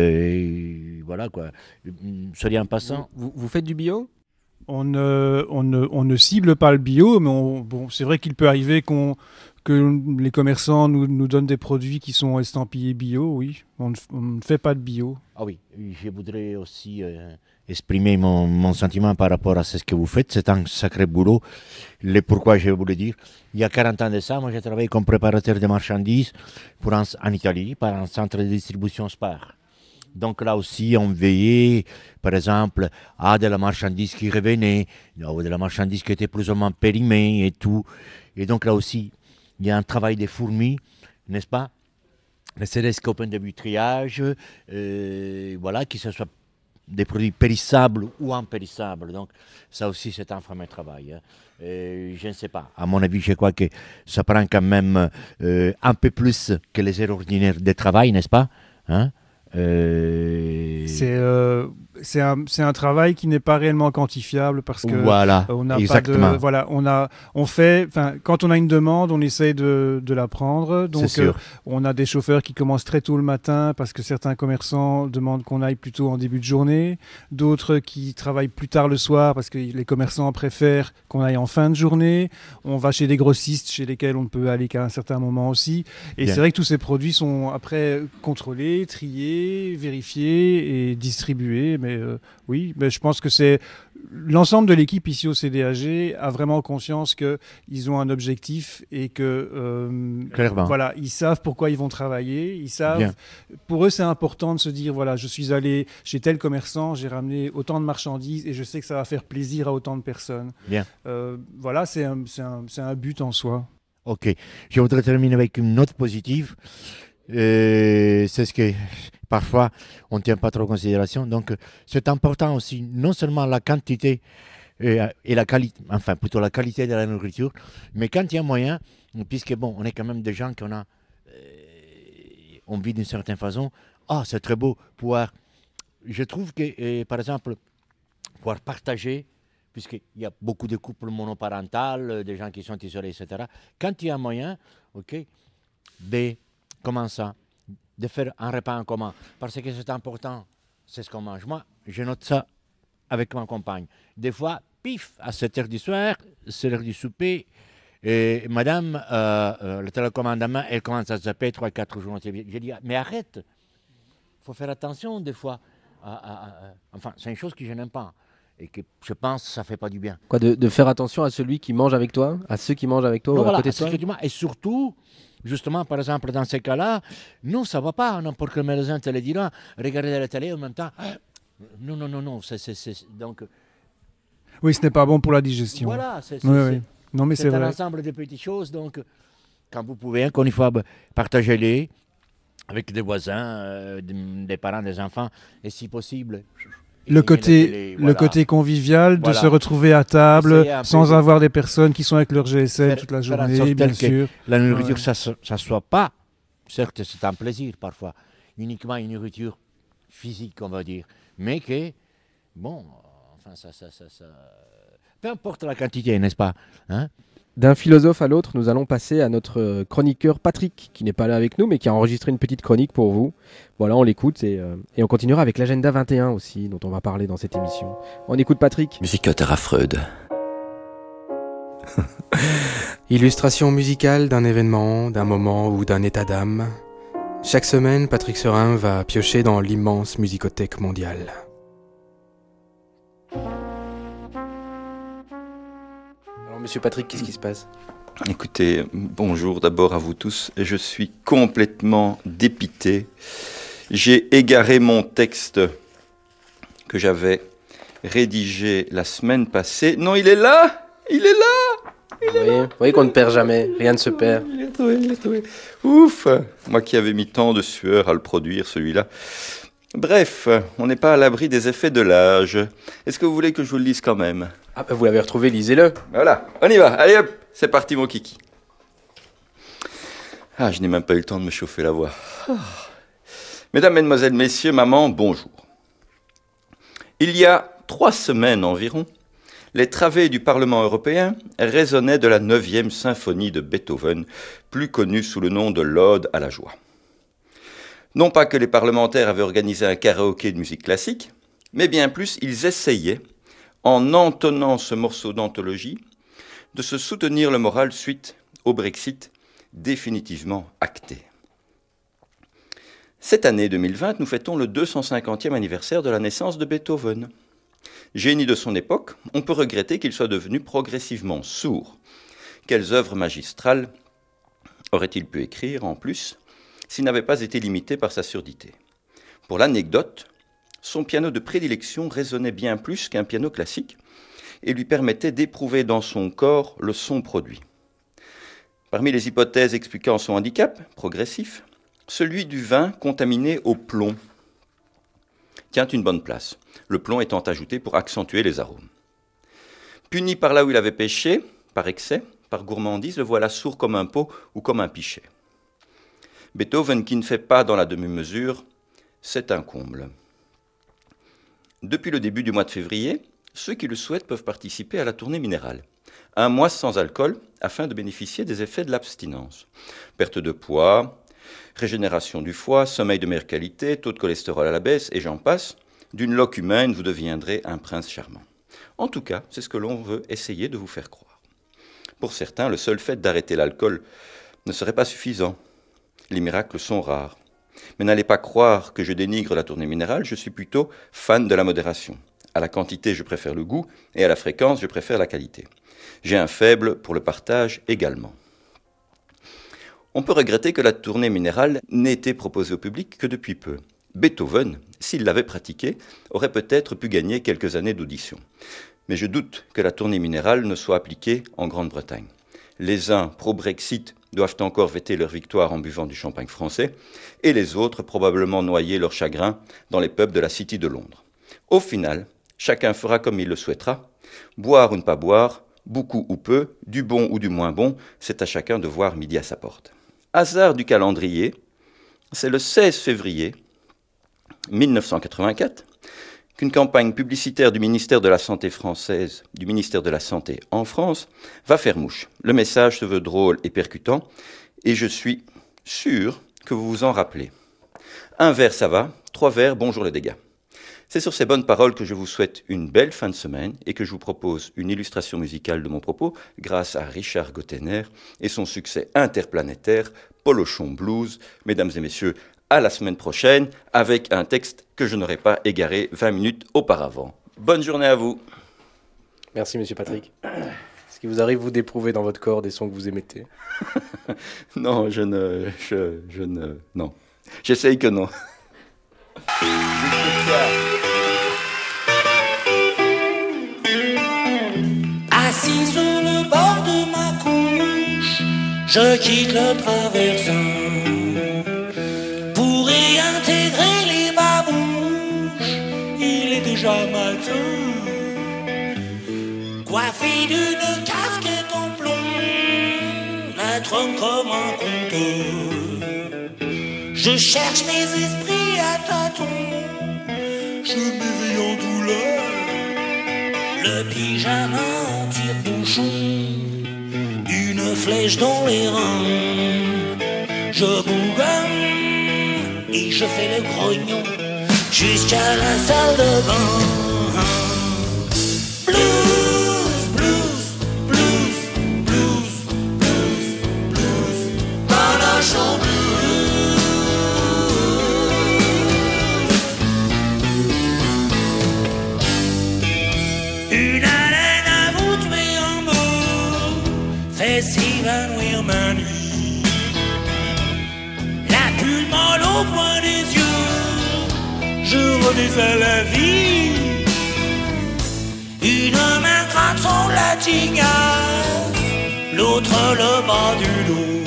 euh, voilà quoi. Soyez en passant. Vous, vous faites du bio ? On ne, on, ne, on ne cible pas le bio, mais on, bon, c'est vrai qu'il peut arriver qu'on, que les commerçants nous, nous donnent des produits qui sont estampillés bio, oui. On ne, on ne fait pas de bio. Ah oui, je voudrais aussi euh, exprimer mon, mon sentiment par rapport à ce que vous faites. C'est un sacré boulot. Le pourquoi, je vais vous le dire. Il y a quarante ans de ça, moi j'ai travaillé comme préparateur de marchandises pour un, en Italie, par un centre de distribution Spar. Donc là aussi, on veillait, par exemple, à de la marchandise qui revenait, ou de la marchandise qui était plus ou moins périmée et tout. Et donc là aussi, il y a un travail de fourmi, n'est-ce pas ? Ne serait-ce qu'au point de vue triage, euh, voilà, que ce soit des produits périssables ou impérissables. Donc ça aussi, c'est un fameux travail. Hein. Euh, je ne sais pas. À mon avis, je crois que ça prend quand même euh, un peu plus que les heures ordinaires de travail, n'est-ce pas, hein? Euh... C'est, euh, c'est, un, c'est un travail qui n'est pas réellement quantifiable parce que voilà, on n'a exactement. pas de, voilà, on a, on fait, enfin, quand on a une demande, on essaye de, de la prendre. Donc, euh, on a des chauffeurs qui commencent très tôt le matin parce que certains commerçants demandent qu'on aille plutôt en début de journée, d'autres qui travaillent plus tard le soir parce que les commerçants préfèrent qu'on aille en fin de journée. On va chez des grossistes chez lesquels on ne peut aller qu'à un certain moment aussi. Et Bien. C'est vrai que tous ces produits sont après contrôlés, triés, vérifier et distribuer, mais euh, oui, mais je pense que c'est l'ensemble de l'équipe ici au C D A G a vraiment conscience qu'ils ont un objectif et que euh, voilà, ils savent pourquoi ils vont travailler, ils savent. Bien. Pour eux, c'est important de se dire voilà, je suis allé chez tel commerçant, j'ai ramené autant de marchandises et je sais que ça va faire plaisir à autant de personnes. Bien. Euh, voilà, c'est un, c'est un, c'est un but en soi. Ok, je voudrais terminer avec une note positive. Euh, c'est ce que parfois on ne tient pas trop en considération. Donc c'est important aussi, non seulement la quantité et, et la qualité, enfin plutôt la qualité de la nourriture, mais quand il y a moyen, puisque bon, on est quand même des gens qu'on a, euh, on vit d'une certaine façon. Ah, c'est très beau pouvoir. Je trouve que euh, par exemple pouvoir partager, puisqu'il y a beaucoup de couples monoparentales, des gens qui sont isolés, et cetera. Quand il y a moyen, ok, de Comment ça? De faire un repas en commun. Parce que c'est important, c'est ce qu'on mange. Moi, je note ça avec ma compagne. Des fois, pif, à sept heures du soir, c'est l'heure du souper, et madame, euh, euh, le télécommandement, elle commence à zapper trois quatre jours. J'ai dit, mais arrête, il faut faire attention des fois. À, à, à, enfin, c'est une chose que je n'aime pas. Et que je pense que ça ne fait pas du bien. Quoi, de, de faire attention à celui qui mange avec toi, à ceux qui mangent avec toi, non, à voilà, côté de toi. Et surtout, justement, par exemple, dans ces cas-là, non, ça ne va pas. N'importe quel médecin te le dira. Regarder la télé en même temps. Non, non, non, non. C'est, c'est, c'est, donc... Oui, ce n'est pas bon pour la digestion. Voilà, c'est, c'est, oui, c'est, oui. Non, mais c'est, c'est un vrai. ensemble de petites choses. Donc, quand vous pouvez, encore une fois, partagez-les avec des voisins, euh, des parents, des enfants, et si possible... Le côté, télé, voilà. le côté convivial de voilà. se retrouver à table sans de... avoir des personnes qui sont avec leur G S M faire, toute la journée, bien sûr. La nourriture, ouais. ça ne soit pas certes, c'est un plaisir parfois, uniquement une nourriture physique, on va dire, mais que, bon, enfin, ça, ça, ça, ça... peu importe la quantité, n'est-ce pas, hein? D'un philosophe à l'autre, nous allons passer à notre chroniqueur Patrick, qui n'est pas là avec nous, mais qui a enregistré une petite chronique pour vous. Voilà, on l'écoute et, euh, et on continuera avec l'agenda vingt et un aussi, dont on va parler dans cette émission. On écoute Patrick. Musicothère Freud. Illustration musicale d'un événement, d'un moment ou d'un état d'âme. Chaque semaine, Patrick Serin va piocher dans l'immense musicothèque mondiale. Alors, monsieur Patrick, qu'est-ce qui se passe ? Écoutez, bonjour d'abord à vous tous. Je suis complètement dépité. J'ai égaré mon texte que j'avais rédigé la semaine passée. Non, il est là ! Il est là ! Vous voyez, vous voyez qu'on ne perd jamais, rien ne se perd. Il est trouvé, il est trouvé. Ouf! Moi qui avais mis tant de sueur à le produire, celui-là. Bref, on n'est pas à l'abri des effets de l'âge. Est-ce que vous voulez que je vous le lise quand même? Ah bah vous l'avez retrouvé, lisez-le. Voilà, on y va. Allez hop, c'est parti mon kiki. Ah, je n'ai même pas eu le temps de me chauffer la voix. Oh. Mesdames, Mesdemoiselles, Messieurs, Maman, bonjour. Il y a trois semaines environ, les travées du Parlement européen résonnaient de la neuvième symphonie de Beethoven, plus connue sous le nom de l'Ode à la joie. Non pas que les parlementaires avaient organisé un karaoké de musique classique, mais bien plus, ils essayaient, en entonnant ce morceau d'anthologie, de se soutenir le moral suite au Brexit définitivement acté. Cette année deux mille vingt, nous fêtons le deux cent cinquantième anniversaire de la naissance de Beethoven. Génie de son époque, on peut regretter qu'il soit devenu progressivement sourd. Quelles œuvres magistrales aurait-il pu écrire en plus s'il n'avait pas été limité par sa surdité? Pour l'anecdote, son piano de prédilection résonnait bien plus qu'un piano classique et lui permettait d'éprouver dans son corps le son produit. Parmi les hypothèses expliquant son handicap progressif, celui du vin contaminé au plomb tient une bonne place, le plomb étant ajouté pour accentuer les arômes. Puni par là où il avait péché, par excès, par gourmandise, le voilà sourd comme un pot ou comme un pichet. Beethoven qui ne fait pas dans la demi-mesure, c'est un comble. Depuis le début du mois de février, ceux qui le souhaitent peuvent participer à la tournée minérale. Un mois sans alcool afin de bénéficier des effets de l'abstinence. Perte de poids, régénération du foie, sommeil de meilleure qualité, taux de cholestérol à la baisse, et j'en passe. D'une loque humaine, vous deviendrez un prince charmant. En tout cas, c'est ce que l'on veut essayer de vous faire croire. Pour certains, le seul fait d'arrêter l'alcool ne serait pas suffisant. Les miracles sont rares. Mais n'allez pas croire que je dénigre la tournée minérale, je suis plutôt fan de la modération. À la quantité, je préfère le goût, et à la fréquence, je préfère la qualité. J'ai un faible pour le partage également. On peut regretter que la tournée minérale n'ait été proposée au public que depuis peu. Beethoven, s'il l'avait pratiquée, aurait peut-être pu gagner quelques années d'audition. Mais je doute que la tournée minérale ne soit appliquée en Grande-Bretagne. Les uns, pro-Brexit, doivent encore fêter leur victoire en buvant du champagne français, et les autres probablement noyer leur chagrin dans les pubs de la City de Londres. Au final, chacun fera comme il le souhaitera. Boire ou ne pas boire, beaucoup ou peu, du bon ou du moins bon, c'est à chacun de voir midi à sa porte. Hasard du calendrier, c'est le seize février mille neuf cent quatre-vingt-quatre qu'une campagne publicitaire du ministère de la Santé française, du ministère de la Santé en France, va faire mouche. Le message se veut drôle et percutant, et je suis sûr que vous vous en rappelez. Un verre, ça va, trois verres, bonjour les dégâts. C'est sur ces bonnes paroles que je vous souhaite une belle fin de semaine et que je vous propose une illustration musicale de mon propos grâce à Richard Gottener et son succès interplanétaire, Polochon Blues. Mesdames et messieurs, à la semaine prochaine avec un texte que je n'aurais pas égaré vingt minutes auparavant. Bonne journée à vous. Merci monsieur Patrick. Est-ce qu'il vous arrive vous d'éprouver dans votre corps des sons que vous émettez? Non, je ne... Je, je ne... Non. J'essaye que non. Assis sur le bord de ma couche, je quitte le traversin pour y intégrer les babouches. Il est déjà matin, coiffé d'une casquette en plomb, un trône comme un conteur. Je cherche mes esprits à tâtons, je m'éveille en douleur. Le pyjama en tire-bouchon, une flèche dans les reins. Je bougonne et je fais le grognon jusqu'à la salle de bain. Blues, blues, blues, blues, blues, blues, dans la chambre. Une haleine à vous tuer en mot fait s'évanouir ma nuit. La bulle molle au point des yeux, je renais à la vie. Une main gratte son la tignasse, l'autre le bas du dos.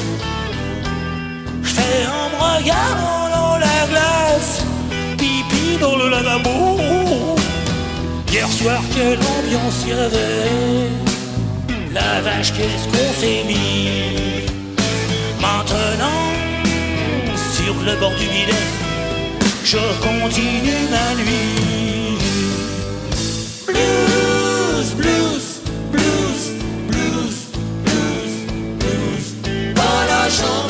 Je fais en me regardant dans la glace, pipi dans le lavabo. Hier soir, quelle ambiance y avait. La vache, qu'est-ce qu'on s'est mis. Maintenant, sur le bord du bidet, je continue ma nuit. Blues, blues, blues, blues, blues, blues, dans la chambre.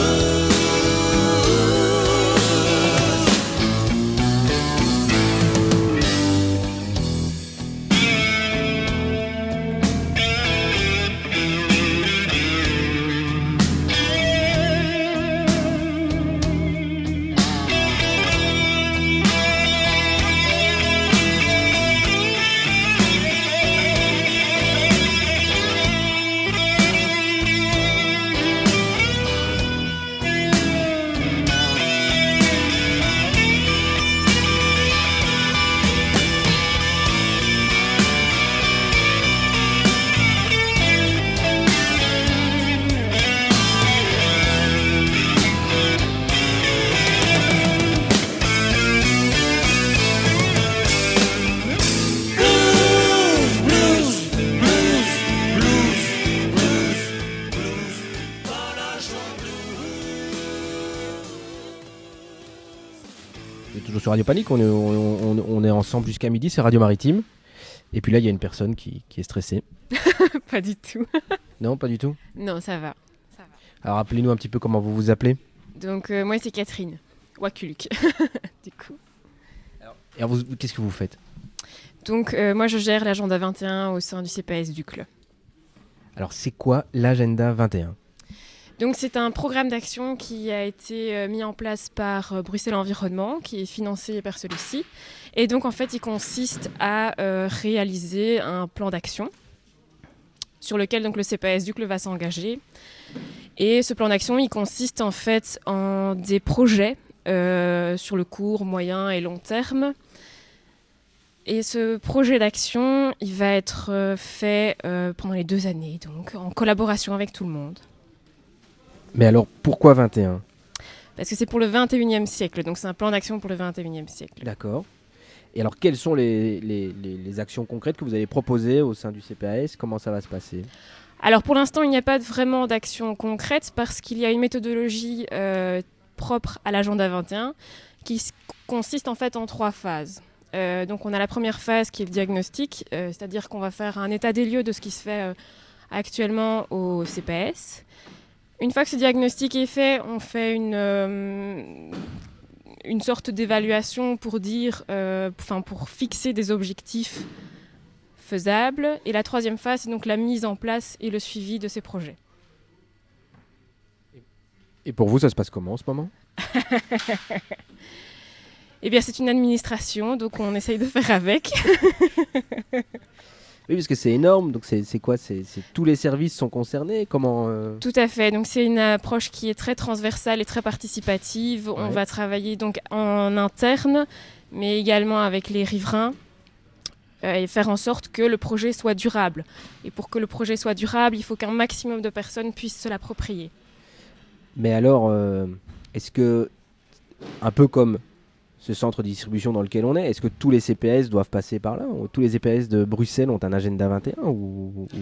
Sur Radio Panique, on est, on, on, on est ensemble jusqu'à midi, c'est Radio Maritime. Et puis là, il y a une personne qui, qui est stressée. Pas du tout. Non, pas du tout. Non, ça va. Ça va. Alors, rappelez-nous un petit peu comment vous vous appelez. Donc, euh, moi, c'est Catherine Wakuluk, du coup. Et alors, vous, qu'est-ce que vous faites? Donc, euh, moi, je gère l'agenda vingt et un au sein du C P A S du club. Alors, c'est quoi l'agenda vingt et un? Donc c'est un programme d'action qui a été euh, mis en place par euh, Bruxelles Environnement, qui est financé par celui-ci. Et donc en fait, il consiste à euh, réaliser un plan d'action sur lequel donc, le C P A S du club va s'engager. Et ce plan d'action, il consiste en fait en des projets euh, sur le court, moyen et long terme. Et ce projet d'action, il va être euh, fait euh, pendant les deux années, donc en collaboration avec tout le monde. Mais alors, pourquoi vingt et un? Parce que c'est pour le vingt et unième siècle, donc c'est un plan d'action pour le vingt et unième siècle. D'accord. Et alors, quelles sont les, les, les, les actions concrètes que vous allez proposer au sein du C P A S? Comment ça va se passer? Alors, pour l'instant, il n'y a pas vraiment d'action concrète parce qu'il y a une méthodologie euh, propre à l'agenda vingt et un qui s- consiste en fait en trois phases. Euh, donc, on a la première phase qui est le diagnostic, euh, c'est-à-dire qu'on va faire un état des lieux de ce qui se fait euh, actuellement au C P A S. Une fois que ce diagnostic est fait, on fait une, euh, une sorte d'évaluation pour dire, euh, enfin pour fixer des objectifs faisables. Et la troisième phase, c'est donc la mise en place et le suivi de ces projets. Et pour vous, ça se passe comment en ce moment? Eh bien, c'est une administration, donc on essaye de faire avec. Oui, parce que c'est énorme, donc c'est, c'est quoi c'est, c'est tous les services sont concernés? Comment euh... Tout à fait, donc c'est une approche qui est très transversale et très participative. Ouais. On va travailler donc en interne, mais également avec les riverains, euh, et faire en sorte que le projet soit durable. Et pour que le projet soit durable, il faut qu'un maximum de personnes puissent se l'approprier. Mais alors, euh, est-ce que, un peu comme ce centre de distribution dans lequel on est, est-ce que tous les C P A S doivent passer par là? Tous les C P A S de Bruxelles ont un agenda vingt et un ou, ou...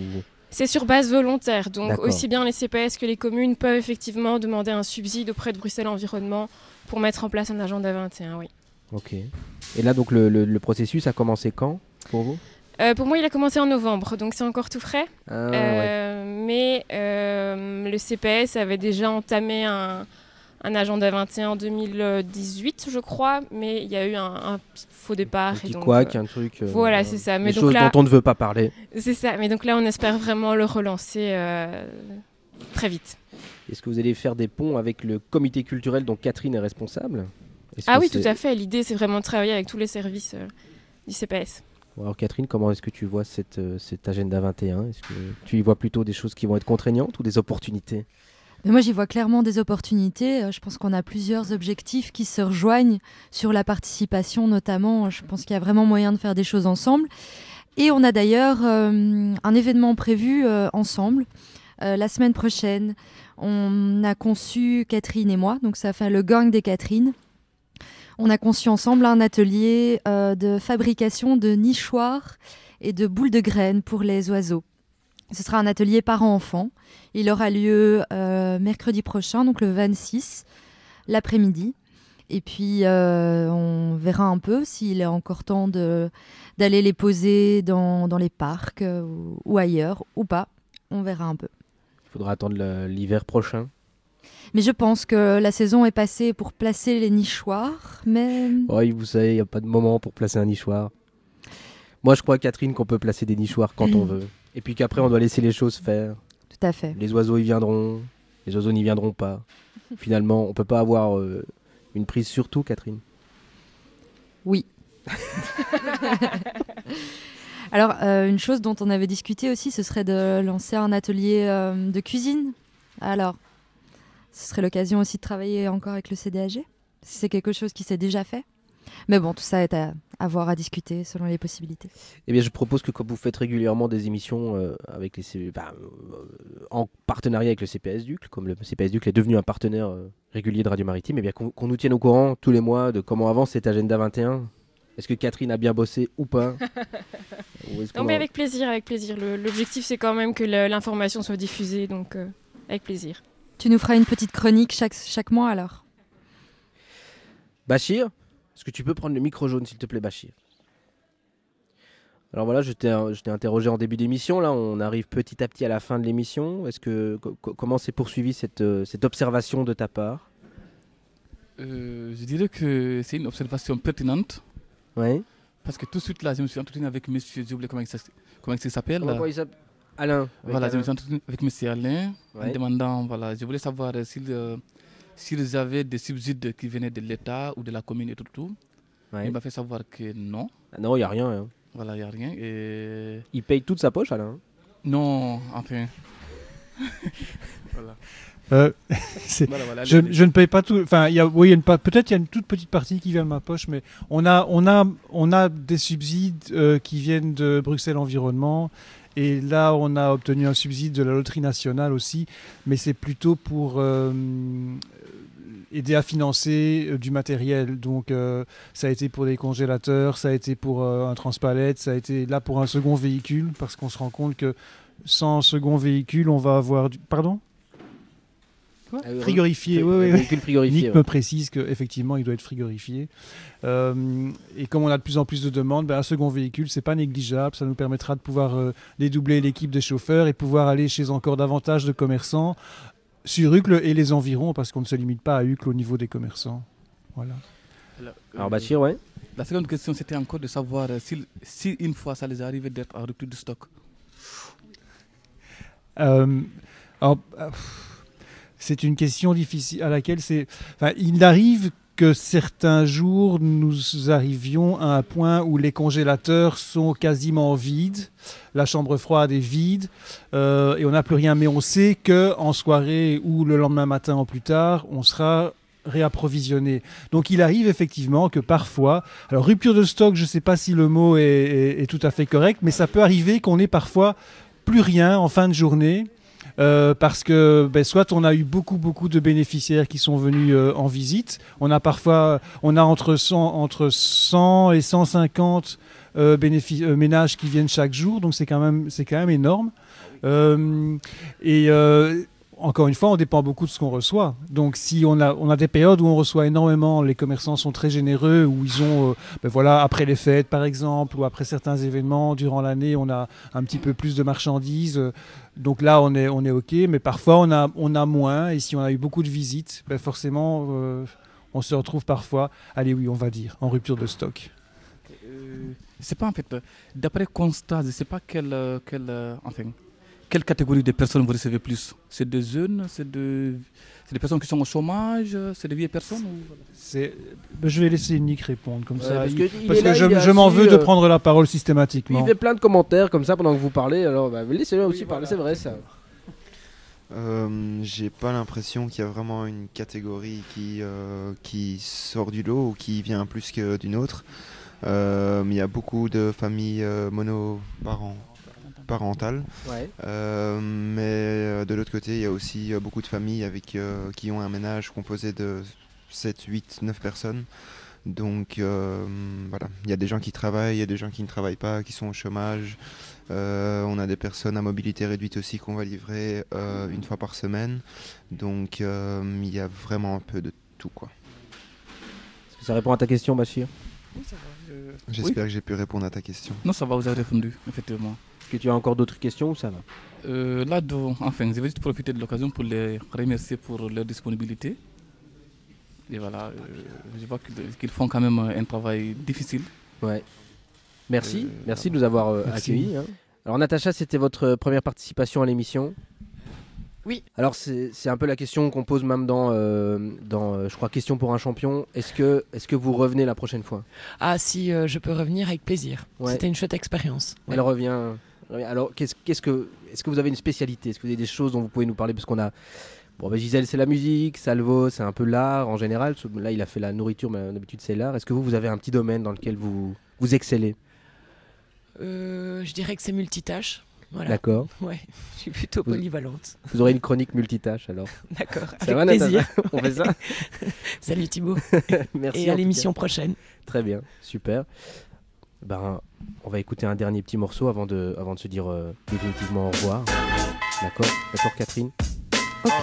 C'est sur base volontaire, donc D'accord. aussi bien les C P S que les communes peuvent effectivement demander un subside auprès de Bruxelles Environnement pour mettre en place un agenda vingt et un, oui. Ok. Et là, donc, le, le- le processus a commencé quand pour vous? Euh, pour moi, il a commencé en novembre, donc c'est encore tout frais. Ah, Euh, Mais euh, le C P S avait déjà entamé un, un agenda vingt et un en deux mille dix-huit, je crois, mais il y a eu un, un faux départ. Un petit et donc, couac, euh, un truc. euh, Voilà, euh, c'est ça. des Mais donc choses là, dont on ne veut pas parler. C'est ça. Mais donc là, on espère vraiment le relancer euh, très vite. Est-ce que vous allez faire des ponts avec le comité culturel dont Catherine est responsable? Est-ce Ah que oui, c'est- tout à fait. L'idée, c'est vraiment de travailler avec tous les services euh, du C P S. Bon, alors Catherine, comment est-ce que tu vois cette, euh, cet agenda vingt et un? Est-ce que tu y vois plutôt des choses qui vont être contraignantes ou des opportunités? Mais moi, j'y vois clairement des opportunités. Euh, Je pense qu'on a plusieurs objectifs qui se rejoignent sur la participation, notamment. Je pense qu'il y a vraiment moyen de faire des choses ensemble. Et on a d'ailleurs euh, un événement prévu euh, ensemble euh, la semaine prochaine. On a conçu, Catherine et moi, donc ça fait le gang des Catherine. On a conçu ensemble un atelier euh, de fabrication de nichoirs et de boules de graines pour les oiseaux. Ce sera un atelier parents-enfants. Il aura lieu euh, mercredi prochain, donc le vingt-six, l'après-midi. Et puis, euh, on verra un peu s'il est encore temps de, d'aller les poser dans, dans les parcs euh, ou, ou ailleurs, ou pas. On verra un peu. Il faudra attendre le- l'hiver prochain. Mais je pense que la saison est passée pour placer les nichoirs, mais... Oui, vous savez, il n'y a pas de moment pour placer un nichoir. Moi, je crois, Catherine, qu'on peut placer des nichoirs quand on veut. Et puis qu'après, on doit laisser les choses faire. Tout à fait. Les oiseaux y viendront, les oiseaux n'y viendront pas. Finalement, on peut pas avoir euh, une prise sur tout, Catherine. Oui. Alors, euh, une chose dont on avait discuté aussi, ce serait de lancer un atelier euh, de cuisine. Alors, ce serait l'occasion aussi de travailler encore avec le C D A G, si c'est quelque chose qui s'est déjà fait. Mais bon, tout ça est à, à voir, à discuter selon les possibilités. Eh bien, je propose que comme vous faites régulièrement des émissions euh, avec les C- enfin, euh, en partenariat avec le C P S Duc, comme le C P S Duc est devenu un partenaire euh, régulier de Radio Maritime, eh bien qu'on qu'on nous tienne au courant tous les mois de comment avance cet agenda vingt et un. Est-ce que Catherine a bien bossé ou pas? Ou est-ce Non, qu'on mais en- avec plaisir, avec plaisir. Le- L'objectif, c'est quand même que le- l'information soit diffusée, donc euh, avec plaisir. Tu nous feras une petite chronique chaque, chaque mois alors. Bachir, est-ce que tu peux prendre le micro jaune, s'il te plaît, Bachir? Alors voilà, je t'ai je t'ai interrogé en début d'émission. Là, on arrive petit à petit à la fin de l'émission. Est-ce que co- co- comment s'est poursuivie cette, euh, cette observation de ta part? Euh, je dirais que c'est une observation pertinente. Oui. Parce que tout de suite, là, je me suis entretenu avec monsieur, j'ai oublié comment il s'as- comment il s'appelle. Comment- là. comment il s'appelle Alain. Avec Voilà, je Alain. me suis entretenu avec monsieur Alain Ouais. en demandant, voilà, je voulais savoir euh, s'il, euh, s'ils avaient des subsides qui venaient de l'État ou de la commune et tout. tout. Ouais. Il m'a fait savoir que non. Ah non, il n'y a rien. hein. Voilà, il n'y a rien. Et... Il paye toute sa poche, Alain. Non, enfin. Voilà. Euh, c'est- Voilà, voilà, je, allez-y. je ne paye pas tout. Enfin, il y a, oui, il y a une pa- peut-être il y a une toute petite partie qui vient de ma poche, mais on a, on a, on a des subsides euh, qui viennent de Bruxelles Environnement. Et là, on a obtenu un subside de la Loterie nationale aussi, mais c'est plutôt pour euh, aider à financer euh, du matériel. Donc, euh, ça a été pour des congélateurs, ça a été pour euh, un transpalette, ça a été là pour un second véhicule, parce qu'on se rend compte que sans second véhicule, on va avoir du... Pardon ? Quoi Euh, Frigorifié, fri- oui, un oui. véhicule frigorifié, Nick ouais. me précise qu'effectivement, il doit être frigorifié. Euh, et comme on a de plus en plus de demandes, ben, un second véhicule, c'est pas négligeable. Ça nous permettra de pouvoir euh, dédoubler l'équipe de chauffeurs et pouvoir aller chez encore davantage de commerçants sur Uccle et les environs, parce qu'on ne se limite pas à Uccle au niveau des commerçants. Voilà. Alors, Alors, Bachir, ouais. La seconde question, c'était encore de savoir euh, si, si une fois ça les arrivait d'être en rupture de stock. Euh, alors, euh, c'est une question difficile à laquelle c'est. Enfin, il arrive que certains jours nous arrivions à un point où les congélateurs sont quasiment vides, la chambre froide est vide euh, et on n'a plus rien. Mais on sait que en soirée ou le lendemain matin ou plus tard, on sera réapprovisionné. Donc il arrive effectivement que parfois, alors rupture de stock, je ne sais pas si le mot est, est- est tout à fait correct, mais ça peut arriver qu'on ait parfois plus rien en fin de journée. Euh, parce que ben, soit on a eu beaucoup beaucoup de bénéficiaires qui sont venus euh, en visite. On a parfois, on a entre cent, entre cent et cent cinquante euh, bénéfic- euh, ménages qui viennent chaque jour, donc c'est quand même, c'est quand même énorme. Euh, et euh, encore une fois, on dépend beaucoup de ce qu'on reçoit. Donc, si on a, on a des périodes où on reçoit énormément, les commerçants sont très généreux, où ils ont, euh, ben voilà, après les fêtes par exemple, ou après certains événements durant l'année, on a un petit peu plus de marchandises. Donc là, on est, on est OK, mais parfois on a, on a moins. Et si on a eu beaucoup de visites, ben forcément, euh, on se retrouve parfois, allez oui, on va dire, en rupture de stock. Euh, c'est pas en fait, d'après constat, je sais pas quelle, quelle, enfin, quelle catégorie de personnes vous recevez plus? C'est des jeunes, c'est, de, c'est des personnes qui sont au chômage, c'est des vieilles personnes ou... c'est... Ben, je vais laisser Nick répondre comme Ouais, ça. parce Il- que, il parce est que là, je, il est je m'en assis, veux de euh, prendre la parole Puis systématiquement. il fait plein de commentaires comme ça pendant que vous parlez, alors bah, laissez-le aussi parler, c'est vrai ça. Euh, j'ai pas l'impression qu'il y a vraiment une catégorie qui, euh, qui sort du lot ou qui vient plus que d'une autre. Euh, il y a beaucoup de familles euh, monoparentales. Ouais. Euh, mais euh, de l'autre côté, il y a aussi euh, beaucoup de familles avec, euh, qui ont un ménage composé de sept, huit, neuf personnes. Donc euh, voilà, il y a des gens qui travaillent, il y a des gens qui ne travaillent pas, qui sont au chômage. Euh, on a des personnes à mobilité réduite aussi qu'on va livrer euh, une fois par semaine. Donc euh, il y a vraiment un peu de tout, quoi. Est-ce que ça répond à ta question, Bachir? Oui, ça va. je- J'espère oui. que j'ai pu répondre à ta question. Non, ça va, vous avez répondu, effectivement. Est-ce que tu as encore d'autres questions ou ça va? Euh, là, do- enfin, je vais juste profiter de l'occasion pour les remercier pour leur disponibilité. Et voilà, euh, je vois qu'ils, qu'ils font quand même un travail difficile. Ouais. Merci, Euh, merci de nous avoir euh, merci. accueillis. hein. Alors Natacha, c'était votre première participation à l'émission. Oui. Alors c'est, c'est un peu la question qu'on pose même dans, euh, dans euh, je crois, Question pour un champion. Est-ce que, est-ce que vous revenez la prochaine fois? Ah, si euh, je peux revenir avec plaisir. Ouais. C'était une chouette expérience. Ouais. Elle revient. revient. Alors qu'est-ce, qu'est-ce que, est-ce que vous avez une spécialité? Est-ce que vous avez des choses dont vous pouvez nous parler? Parce qu'on a, bon, bah, Gisèle c'est la musique, Salvo c'est un peu l'art en général. Là il a fait la nourriture, mais d'habitude c'est l'art. Est-ce que vous, vous avez un petit domaine dans lequel vous, vous excellez? Euh, je dirais que c'est multitâche. Voilà. D'accord. Ouais, je suis plutôt Vous- polyvalente. Vous aurez une chronique multitâche alors. D'accord, Ça avec va, Natacha? plaisir. On fait ça. Salut Thibaut. Merci. Et en à tout l'émission cas. prochaine. Très bien, super. Ben, on va écouter un dernier petit morceau avant de, avant de se dire euh, définitivement au revoir. D'accord, d'accord, Catherine. Ok.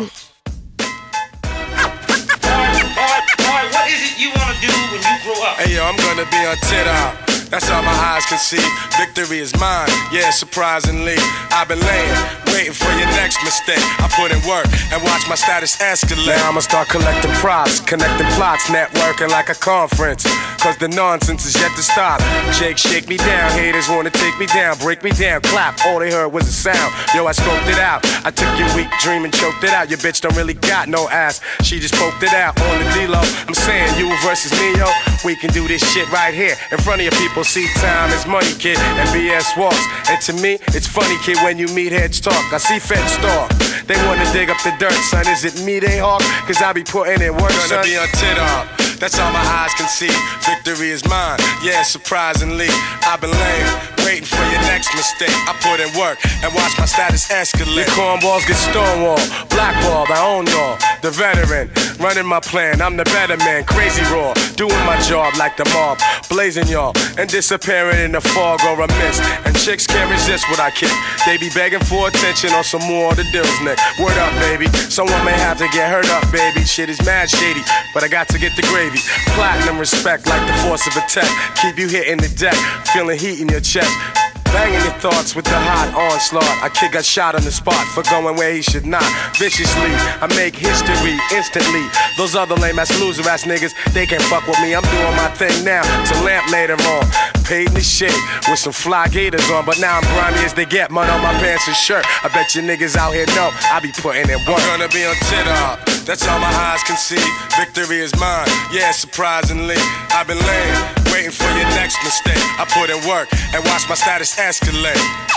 What is it you wanna do when you grow up? Hey yo, I'm gonna be on Twitter. That's all my eyes can see. Victory is mine, yeah, surprisingly. I've been laying, waiting for your next mistake. I put in work and watch my status escalate. Now I'ma start collecting props, connecting plots, networking like a conference. Cause the nonsense is yet to stop. Jake, shake me down, haters wanna take me down, break me down, clap. All they heard was a sound. Yo, I scoped it out. I took your weak dream and choked it out. Your bitch don't really got no ass. She just poked it out on the D-Lo. I'm saying you versus me, yo. We can do this shit right here in front of your people. See, time is money, kid, and B S walks. And to me, it's funny, kid, when you meet heads talk. I see feds talk. They wanna dig up the dirt, son. Is it me they hawk? Cause I be putting in work, son. Gonna be on tit-up. That's all my eyes can see. Victory is mine, yeah, surprisingly. I've been laying, waiting for your next mistake. I put in work and watch my status escalate. Your cornballs get stonewalled, blackballed, I own y'all. The veteran, running my plan, I'm the better man. Crazy raw, doing my job like the mob. Blazing y'all, and disappearing in the fog or a mist. And chicks can't resist what I kick. They be begging for attention on some more of the deals, Nick. Word up, baby, someone may have to get hurt up, baby. Shit is mad shady, but I got to get the gravy. Platinum respect like the force of a tech. Keep you hitting the deck, feeling heat in your chest. Banging your thoughts with the hot onslaught. A kid got shot on the spot for going where he should not. Viciously, I make history instantly. Those other lame ass loser ass niggas, they can't fuck with me. I'm doing my thing now to lamp later on. Paid in the shit with some fly gators on, but now I'm grimy as they get. Mud on my pants and shirt. I bet you niggas out here know I be putting in work. I'm gonna be on tit-up. That's all my eyes can see. Victory is mine, yeah, surprisingly. I've been laying, waiting for your next mistake. I put in work and watch my status escalate.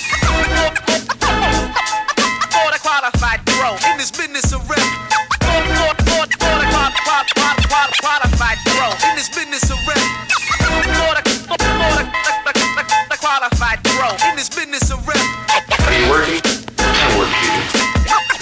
For the qualified pro in this business of rap. For the qualified pro in this business of rap. For the qualified pro in this business of rap. Are you working? What kind of work do you do?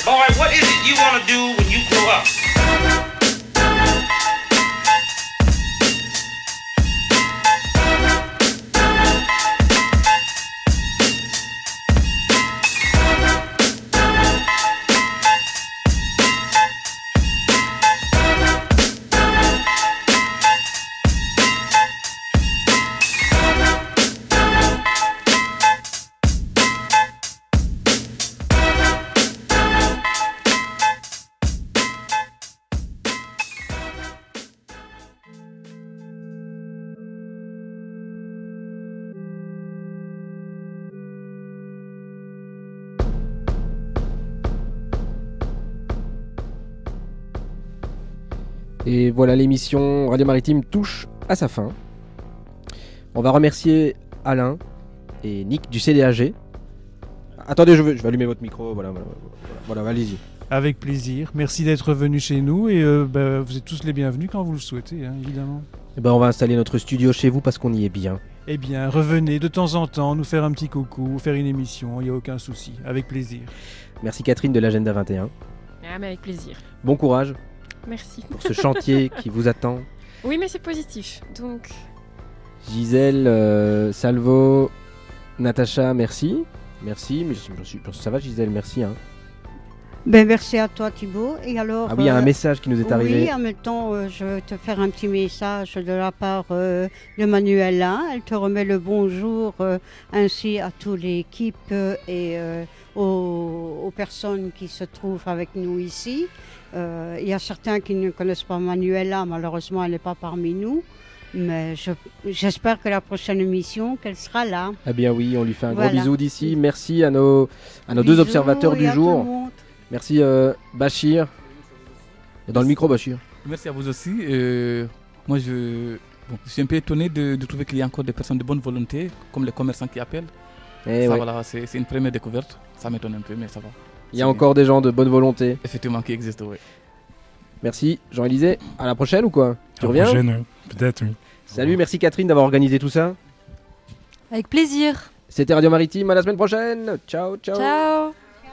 Et voilà, l'émission Radio Maritime touche à sa fin. On va remercier Alain et Nick du C D A G. Attendez, je vais, je vais allumer votre micro. Voilà, voilà, voilà, voilà, allez-y. Avec plaisir. Merci d'être venu chez nous et euh, bah, vous êtes tous les bienvenus quand vous le souhaitez, hein, évidemment. Et ben, on va installer notre studio chez vous parce qu'on y est bien. Eh bien, revenez de temps en temps nous faire un petit coucou, faire une émission, il n'y a aucun souci, avec plaisir. Merci Catherine de l'Agenda vingt et un. Ah, mais avec plaisir. Bon courage. Merci. Pour ce chantier qui vous attend. Oui, mais c'est positif, donc... Gisèle, euh, Salvo, Natacha, merci. Merci, mais je, je, je, ça va Gisèle, merci. Hein. Ben, merci à toi Thibaut. Et alors, ah oui, il y a un message qui nous est arrivé. Oui, en même temps, euh, je vais te faire un petit message de la part euh, de Manuela. Elle te remet le bonjour euh, ainsi à toute l'équipe euh, et euh, aux, aux personnes qui se trouvent avec nous ici. Euh, il y a certains qui ne connaissent pas Manuela, malheureusement elle n'est pas parmi nous. Mais je, j'espère que la prochaine émission, qu'elle sera là. Eh bien oui, on lui fait un voilà. gros bisou d'ici. Merci à nos, à nos deux observateurs du jour. Merci euh, Bachir. Et dans le micro Bachir. Merci à vous aussi. Euh, moi je, bon, je suis un peu étonné de, de trouver qu'il y a encore des personnes de bonne volonté, comme les commerçants qui appellent. Et ça, ouais. voilà, c'est, c'est une première découverte. Ça m'étonne un peu, mais ça va. Il y a encore des gens de bonne volonté. Effectivement, qui existent, oui. Merci Jean-Élisée. À la prochaine ou quoi? Tu reviens? À la prochaine, peut-être, oui. Salut, merci Catherine d'avoir organisé tout ça. Avec plaisir. C'était Radio Maritime, à la semaine prochaine. Ciao, ciao. Ciao.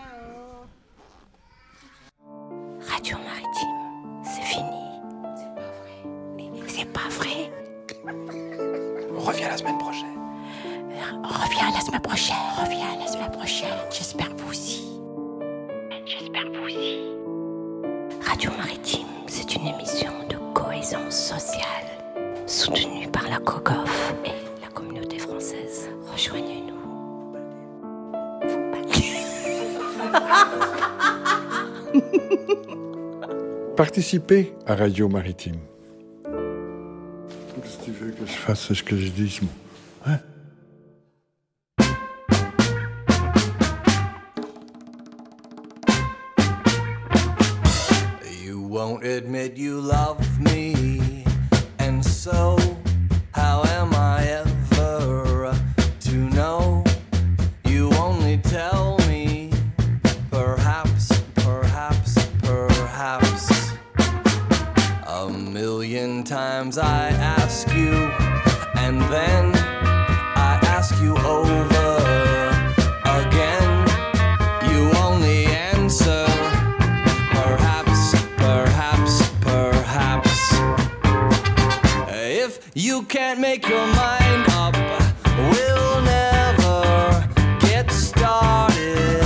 Radio Maritime, c'est fini. C'est pas vrai. C'est pas vrai. On revient la semaine prochaine. Reviens la semaine prochaine. Reviens la semaine prochaine. J'espère vous aussi. J'espère vous aussi. Radio Maritime, c'est une émission de cohésion sociale, soutenue par la COGOF et la communauté française. Rejoignez-nous. Participez à Radio Maritime. Qu'est-ce que tu veux que je fasse ce que je dis, moi? Hein? Won't admit you love me, and so how am I ever to know? You only tell me, perhaps, perhaps, perhaps. A million times I ask you, and then I ask you over again. You only answer. You can't make your mind up, we'll never get started.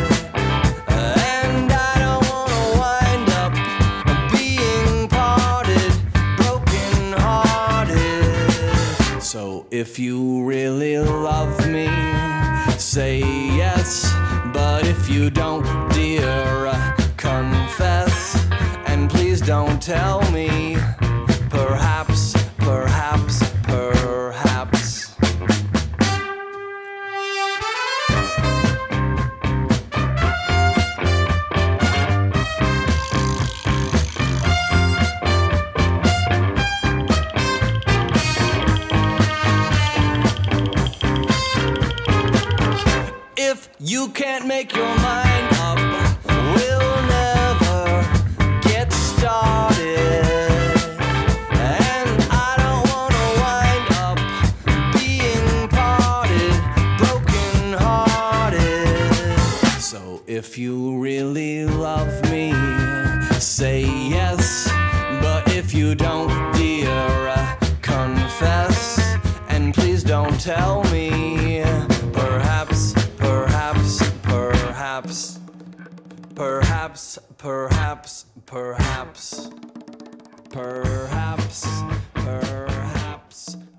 And I don't wanna wind up being parted, broken hearted. So if you really love me, say yes. But if you don't, dear, confess. And please don't tell me, perhaps. Perhaps, perhaps. If you can't make your mind up, we'll never get started. If you really love me, say yes. But if you don't, dear, confess. And please don't tell me, perhaps, perhaps, perhaps, perhaps, perhaps, perhaps, perhaps, perhaps.